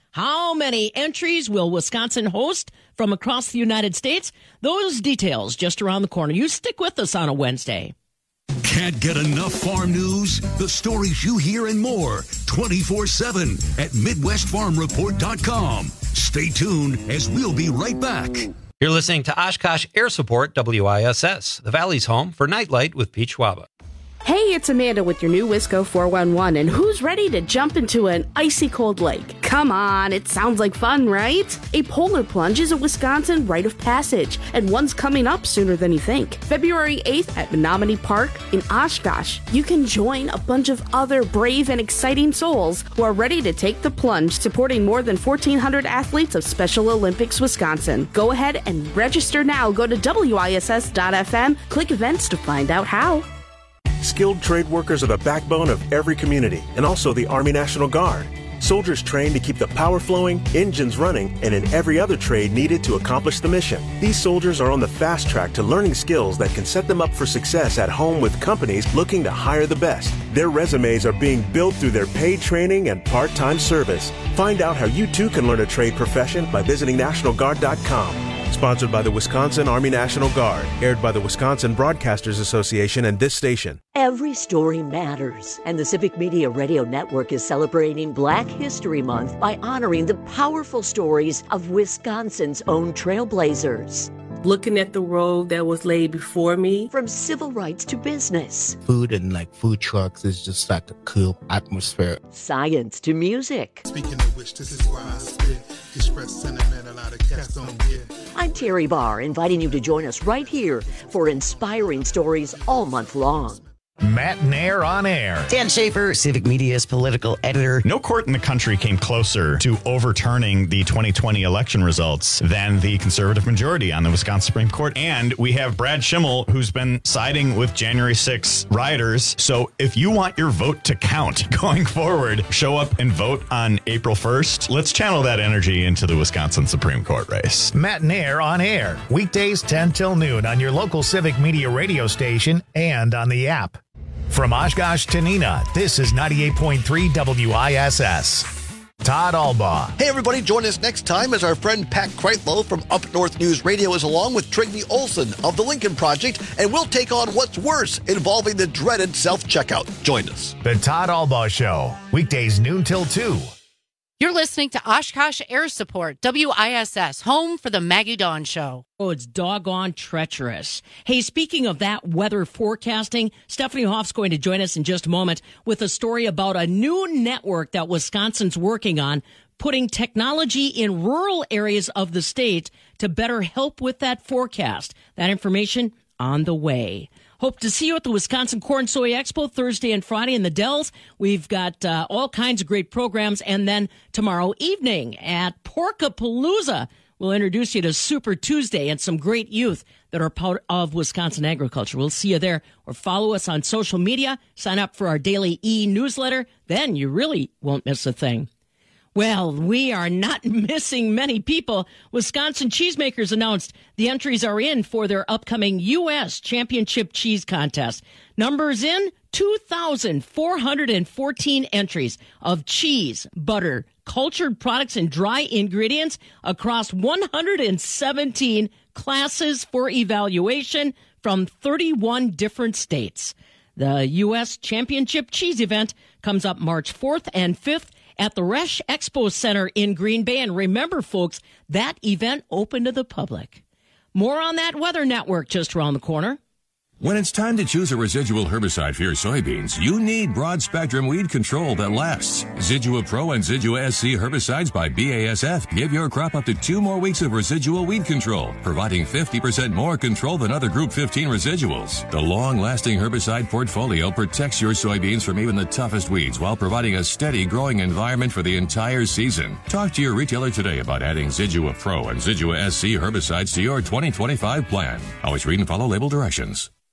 How many entries will Wisconsin host from across the United States? Those details just around the corner. You stick with us on a Wednesday. Can't get enough farm news? The stories you hear and more twenty-four seven at Midwest Farm Report dot com. Stay tuned as we'll be right back. You're listening to Oshkosh Air Support W I S S, the Valley's home for Nightlight with Pete Schwaba. Hey, it's Amanda with your new Wisco four one one, and who's ready to jump into an icy cold lake? Come on, it sounds like fun, right? A polar plunge is a Wisconsin rite of passage, and one's coming up sooner than you think. February eighth at Menominee Park in Oshkosh, you can join a bunch of other brave and exciting souls who are ready to take the plunge, supporting more than fourteen hundred athletes of Special Olympics Wisconsin. Go ahead and register now. Go to W I S S dot F M, click events to find out how. Skilled trade workers are the backbone of every community, and also the Army National Guard. Soldiers trained to keep the power flowing, engines running, and in every other trade needed to accomplish the mission. These soldiers are on the fast track to learning skills that can set them up for success at home with companies looking to hire the best. Their resumes are being built through their paid training and part-time service. Find out how you too can learn a trade profession by visiting National Guard dot com. Sponsored by the Wisconsin Army National Guard. Aired by the Wisconsin Broadcasters Association and this station. Every story matters, and the Civic Media Radio Network is celebrating Black History Month by honoring the powerful stories of Wisconsin's own trailblazers. Looking at the road that was laid before me. From civil rights to business. Food and like food trucks is just like a cool atmosphere. Science to music. Speaking of which, this is why I spit. Express sentiment a lot of cats don't get. I'm Terry Barr, inviting you to join us right here for inspiring stories all month long. Matt Nair on air. Dan Schaefer, Civic Media's political editor. No court in the country came closer to overturning the twenty twenty election results than the conservative majority on the Wisconsin Supreme Court. And we have Brad Schimmel, who's been siding with January sixth rioters. So if you want your vote to count going forward, show up and vote on April first. Let's channel that energy into the Wisconsin Supreme Court race. Matt Nair on air. Weekdays ten till noon on your local Civic Media radio station and on the app. From Oshkosh to Neenah, this is ninety-eight point three W I S S. Todd Albaugh. Hey, everybody, join us next time as our friend Pat Kreitlow from Up North News Radio is along with Trigny Olson of the Lincoln Project, and we'll take on what's worse involving the dreaded self-checkout. Join us. The Todd Albaugh Show, weekdays noon till two. You're listening to Oshkosh Air Support, W I S S, home for the Maggie Dawn Show. Oh, it's doggone treacherous. Hey, speaking of that weather forecasting, Stephanie Hoff's going to join us in just a moment with a story about a new network that Wisconsin's working on, putting technology in rural areas of the state to better help with that forecast. That information on the way. Hope to see you at the Wisconsin Corn Soy Expo Thursday and Friday in the Dells. We've got uh, all kinds of great programs. And then tomorrow evening at Porkapalooza, we'll introduce you to Super Tuesday and some great youth that are part of Wisconsin agriculture. We'll see you there, or follow us on social media. Sign up for our daily e-newsletter. Then you really won't miss a thing. Well, we are not missing many people. Wisconsin cheesemakers announced the entries are in for their upcoming U S Championship Cheese Contest. Numbers in, two thousand four hundred fourteen entries of cheese, butter, cultured products, and dry ingredients across one hundred seventeen classes for evaluation from thirty-one different states. The U S Championship Cheese event comes up March fourth and fifth at the Resch Expo Center in Green Bay. And remember, folks, that event open to the public. More on that Weather Network just around the corner. When it's time to choose a residual herbicide for your soybeans, you need broad-spectrum weed control that lasts. Zidua Pro and Zidua S C herbicides by B A S F give your crop up to two more weeks of residual weed control, providing fifty percent more control than other Group fifteen residuals. The long-lasting herbicide portfolio protects your soybeans from even the toughest weeds while providing a steady growing environment for the entire season. Talk to your retailer today about adding Zidua Pro and Zidua S C herbicides to your twenty twenty-five plan. Always read and follow label directions.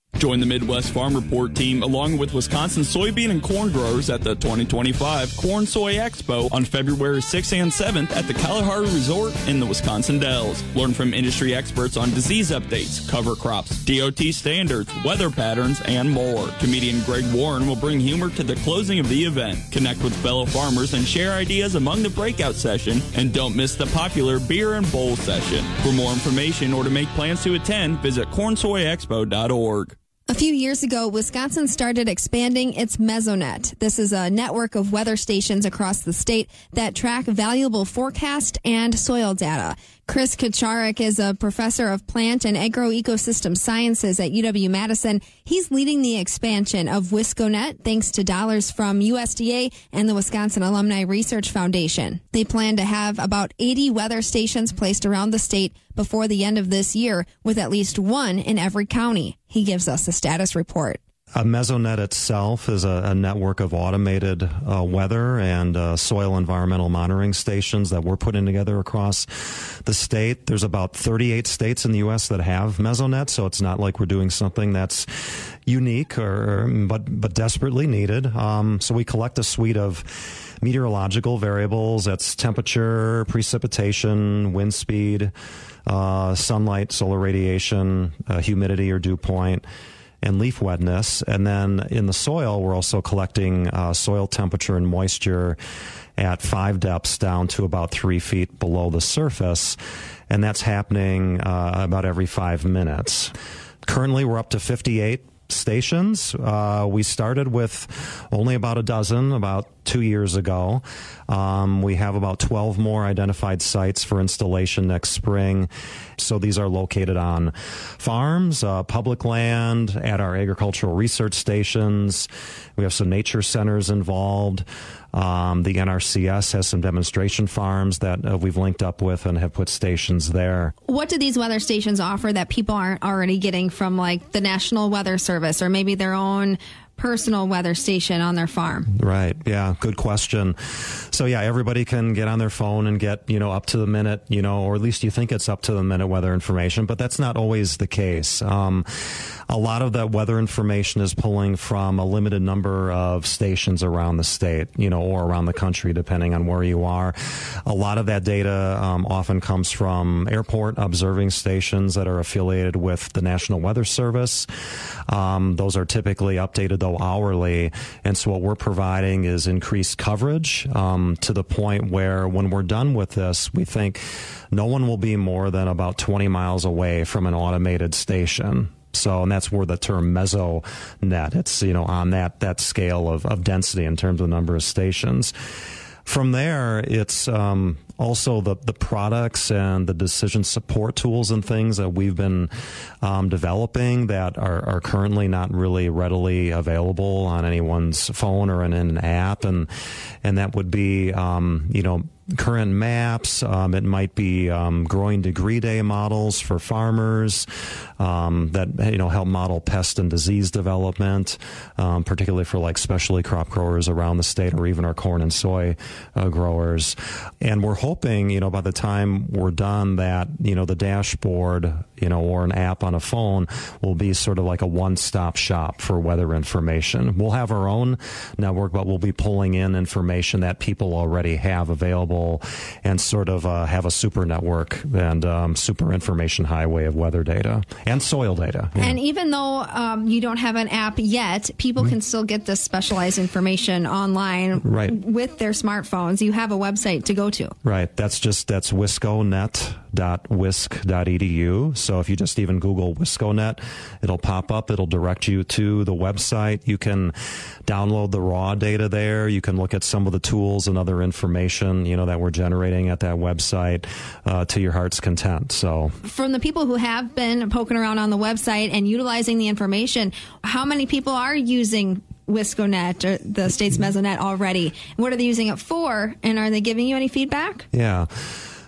Join the Midwest Farm Report team along with Wisconsin soybean and corn growers at the twenty twenty-five Corn Soy Expo on February sixth and seventh at the Kalahari Resort in the Wisconsin Dells. Learn from industry experts on disease updates, cover crops, D O T standards, weather patterns, and more. Comedian Greg Warren will bring humor to the closing of the event. Connect with fellow farmers and share ideas among the breakout session, and don't miss the popular beer and bowl session. For more information or to make plans to attend, visit corn soy expo dot org. A few years ago, Wisconsin started expanding its Mesonet. This is a network of weather stations across the state that track valuable forecast and soil data. Chris Kacharik is a professor of plant and agroecosystem sciences at U W-Madison. He's leading the expansion of WiscoNet thanks to dollars from U S D A and the Wisconsin Alumni Research Foundation. They plan to have about eighty weather stations placed around the state before the end of this year, with at least one in every county. He gives us a status report. A Mesonet itself is a, a network of automated uh, weather and uh, soil environmental monitoring stations that we're putting together across the state. There's about thirty-eight states in the U S that have Mesonet, so it's not like we're doing something that's unique or but but desperately needed. Um, so we collect a suite of meteorological variables. That's temperature, precipitation, wind speed, uh, sunlight, solar radiation, uh, humidity or dew point, and leaf wetness. And then in the soil, we're also collecting uh, soil temperature and moisture at five depths down to about three feet below the surface. And that's happening uh, about every five minutes. Currently, we're up to fifty-eight stations. Uh, we started with only about a dozen about two years ago. Um, we have about twelve more identified sites for installation next spring. So these are located on farms, uh, public land, at our agricultural research stations. We have some nature centers involved. Um, the N R C S has some demonstration farms that uh, we've linked up with and have put stations there. What do these weather stations offer that people aren't already getting from, like, the National Weather Service or maybe their own personal weather station on their farm? Right. Yeah. Good question. So yeah, everybody can get on their phone and get, you know, up to the minute, you know, or at least you think it's up to the minute weather information, but that's not always the case. Um, a lot of that weather information is pulling from a limited number of stations around the state, you know, or around the country, depending on where you are. A lot of that data um, often comes from airport observing stations that are affiliated with the National Weather Service. Um, those are typically updated though hourly, and so what we're providing is increased coverage um, to the point where when we're done with this, we think no one will be more than about twenty miles away from an automated station. So, and that's where the term Mesonet, it's, you know, on that, that scale of, of density in terms of number of stations. From there, it's um, also the, the products and the decision support tools and things that we've been um, developing that are, are currently not really readily available on anyone's phone or in an app. And, and that would be, um, you know, current maps. Um, it might be um, growing degree day models for farmers um, that, you know, help model pest and disease development, um, particularly for like specialty crop growers around the state or even our corn and soy uh, growers. And we're hoping, you know, by the time we're done that, you know, the dashboard, you know, or an app on a phone will be sort of like a one-stop shop for weather information. We'll have our own network, but we'll be pulling in information that people already have available and sort of uh, have a super network and um, super information highway of weather data and soil data. Yeah. And even though um, you don't have an app yet, people mm-hmm. can still get this specialized information online right. with their smartphones. You have a website to go to. Right. That's just, that's wisconet dot wisc dot e d u. So if you just even Google WiscoNet, it'll pop up. It'll direct you to the website. You can download the raw data there. You can look at some of the tools and other information, you know, that we're generating at that website uh, to your heart's content. So from the people who have been poking around on the website and utilizing the information, how many people are using WiscoNet or the state's Mesonet already? What are they using it for? And are they giving you any feedback? Yeah.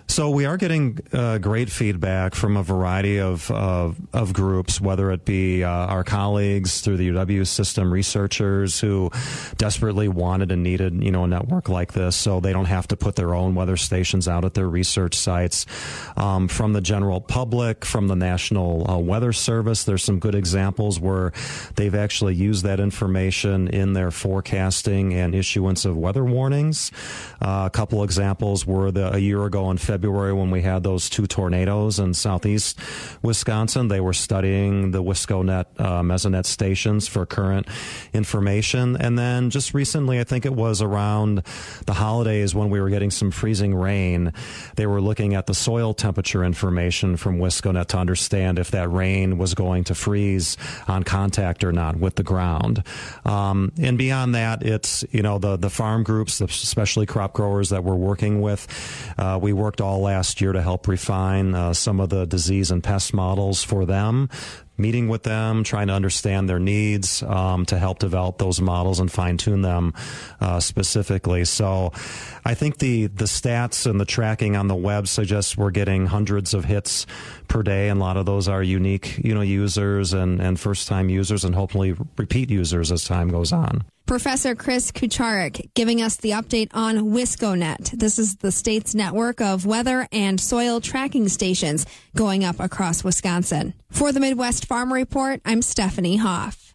So we are getting uh, great feedback from a variety of uh, of groups, whether it be uh, our colleagues through the U W system, researchers who desperately wanted and needed, you know, a network like this, so they don't have to put their own weather stations out at their research sites. Um, from the general public, from the National uh, Weather Service, there's some good examples where they've actually used that information in their forecasting and issuance of weather warnings. Uh, a couple examples were the, a year ago in February. February when we had those two tornadoes in southeast Wisconsin. They were studying the WiscoNet uh, Mesonet stations for current information. And then just recently, I think it was around the holidays when we were getting some freezing rain, they were looking at the soil temperature information from WiscoNet to understand if that rain was going to freeze on contact or not with the ground. Um, and beyond that, it's, you know, the, the farm groups, especially crop growers that we're working with. Uh, we worked all last year to help refine uh, some of the disease and pest models for them, meeting with them, trying to understand their needs um, to help develop those models and fine-tune them uh, specifically. So I think the, the stats and the tracking on the web suggests we're getting hundreds of hits per day, and a lot of those are unique, you know, users and, and first-time users and hopefully repeat users as time goes on. Professor Chris Kucharik giving us the update on WiscoNet. This is the state's network of weather and soil tracking stations going up across Wisconsin. For the Midwest Farm Report, I'm Stephanie Hoff.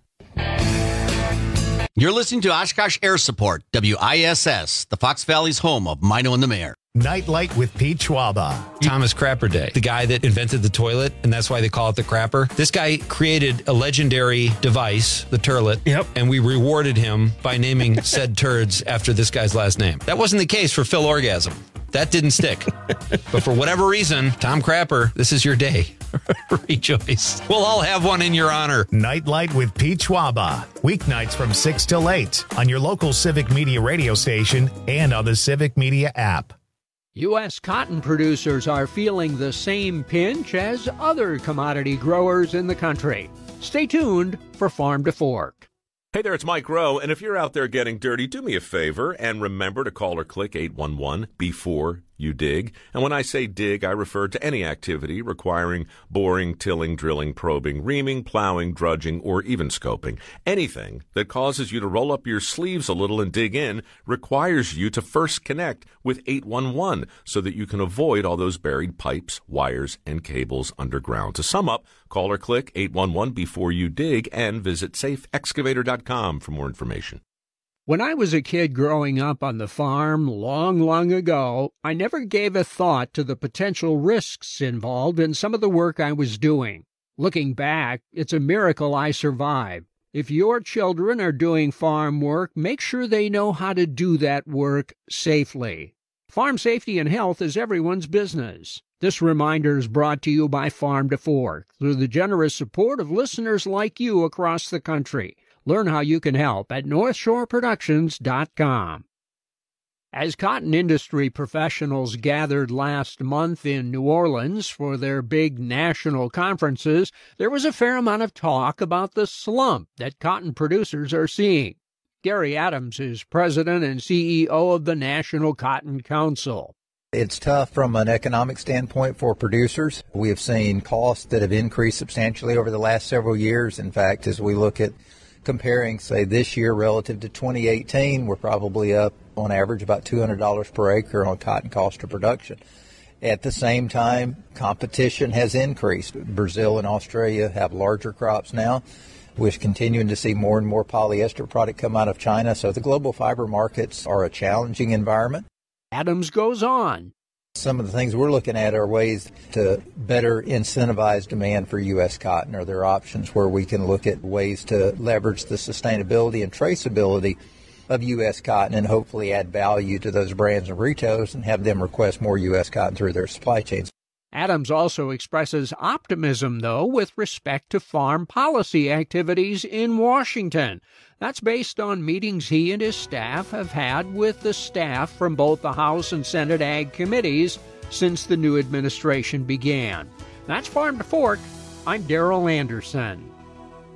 You're listening to Oshkosh Air Support, W I S S, the Fox Valley's home of Mino and the Mayor. Nightlight with Pete Schwaba. Thomas Crapper Day, the guy that invented the toilet, and that's why they call it the crapper. This guy created a legendary device, the turlet, yep. and we rewarded him by naming said turds after this guy's last name. That wasn't the case for Phil Orgasm. That didn't stick. But for whatever reason, Tom Crapper, this is your day. Rejoice. We'll all have one in your honor. Nightlight with Pete Schwaba. Weeknights from six till eight on your local Civic Media radio station and on the Civic Media app. U S cotton producers are feeling the same pinch as other commodity growers in the country. Stay tuned for Farm to Fork. Hey there, it's Mike Rowe, and if you're out there getting dirty, do me a favor and remember to call or click eight one one before you dig. And when I say dig, I refer to any activity requiring boring, tilling, drilling, probing, reaming, plowing, drudging, or even scoping. Anything that causes you to roll up your sleeves a little and dig in requires you to first connect with eight one one so that you can avoid all those buried pipes, wires, and cables underground. To sum up, call or click eight one one before you dig and visit safe excavator dot com for more information. When I was a kid growing up on the farm long, long ago, I never gave a thought to the potential risks involved in some of the work I was doing. Looking back, it's a miracle I survived. If your children are doing farm work, make sure they know how to do that work safely. Farm safety and health is everyone's business. This reminder is brought to you by Farm to Fork through the generous support of listeners like you across the country. Learn how you can help at north shore productions dot com. As cotton industry professionals gathered last month in New Orleans for their big national conferences, there was a fair amount of talk about the slump that cotton producers are seeing. Gary Adams is president and C E O of the National Cotton Council. It's tough from an economic standpoint for producers. We have seen costs that have increased substantially over the last several years. In fact, as we look at comparing, say, this year relative to twenty eighteen, we're probably up on average about two hundred dollars per acre on cotton cost of production. At the same time, competition has increased. Brazil and Australia have larger crops now. We're continuing to see more and more polyester product come out of China. So the global fiber markets are a challenging environment. Adams goes on. Some of the things we're looking at are ways to better incentivize demand for U S cotton. Are there options where we can look at ways to leverage the sustainability and traceability of U S cotton and hopefully add value to those brands and retailers and have them request more U S cotton through their supply chains? Adams also expresses optimism, though, with respect to farm policy activities in Washington. That's based on meetings he and his staff have had with the staff from both the House and Senate Ag committees since the new administration began. That's Farm to Fork. I'm Darrell Anderson.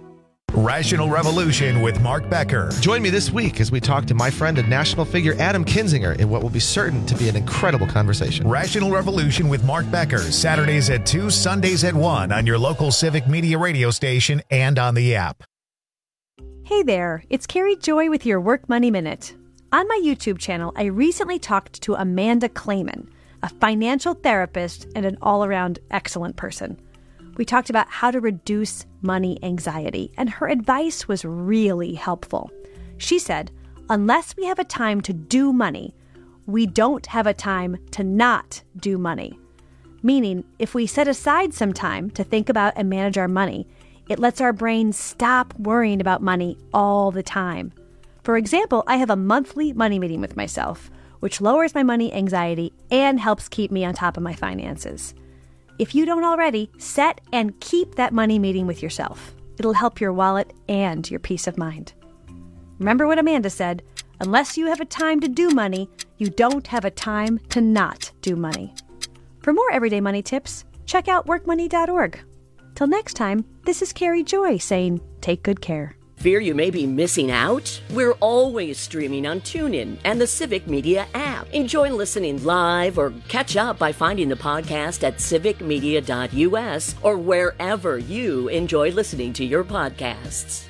Rational Revolution with Mark Becker. Join me this week as we talk to my friend and national figure Adam Kinzinger in what will be certain to be an incredible conversation. Rational Revolution with Mark Becker, Saturdays at two, Sundays at one on your local Civic Media radio station and on the app. Hey there, it's Carrie Joy with your Work Money Minute. On my YouTube channel, I recently talked to Amanda Clayman, a financial therapist and an all-around excellent person. We talked about how to reduce money anxiety, and her advice was really helpful. She said, unless we have a time to do money, we don't have a time to not do money. Meaning, if we set aside some time to think about and manage our money, it lets our brain stop worrying about money all the time. For example, I have a monthly money meeting with myself, which lowers my money anxiety and helps keep me on top of my finances. If you don't already, set and keep that money meeting with yourself. It'll help your wallet and your peace of mind. Remember what Amanda said, unless you have a time to do money, you don't have a time to not do money. For more everyday money tips, check out work money dot org. Till next time, this is Carrie Joy saying, take good care. Fear you may be missing out? We're always streaming on TuneIn and the Civic Media app. Enjoy listening live or catch up by finding the podcast at civic media dot u s or wherever you enjoy listening to your podcasts.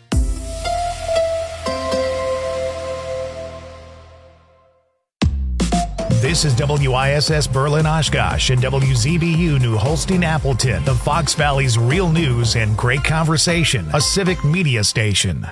This is W I S S Berlin Oshkosh and W Z B U New Holstein Appleton, the Fox Valley's real news and great conversation, a Civic Media station.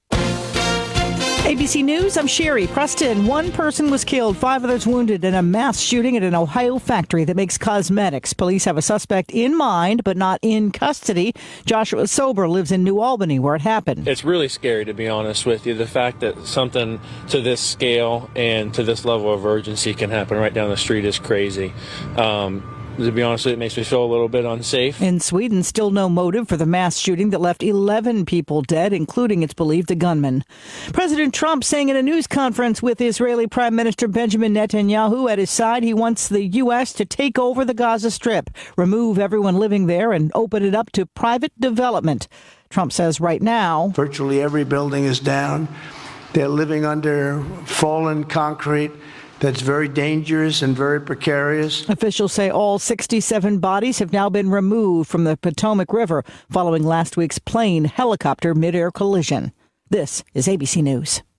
A B C News, I'm Sherry Preston. One person was killed, five others wounded in a mass shooting at an Ohio factory that makes cosmetics. Police have a suspect in mind, but not in custody. Joshua Sober lives in New Albany, where it happened. It's really scary, to be honest with you. The fact that something to this scale and to this level of urgency can happen right down the street is crazy. Um, To be honest with you, it makes me feel a little bit unsafe. In Sweden, still no motive for the mass shooting that left eleven people dead, including, it's believed, a gunman. President Trump saying in a news conference with Israeli Prime Minister Benjamin Netanyahu at his side, he wants the U S to take over the Gaza Strip, remove everyone living there, and open it up to private development. Trump says right now, virtually every building is down. They're living under fallen concrete. That's very dangerous and very precarious. Officials say all sixty-seven bodies have now been removed from the Potomac River following last week's plane-helicopter mid-air collision. This is A B C News.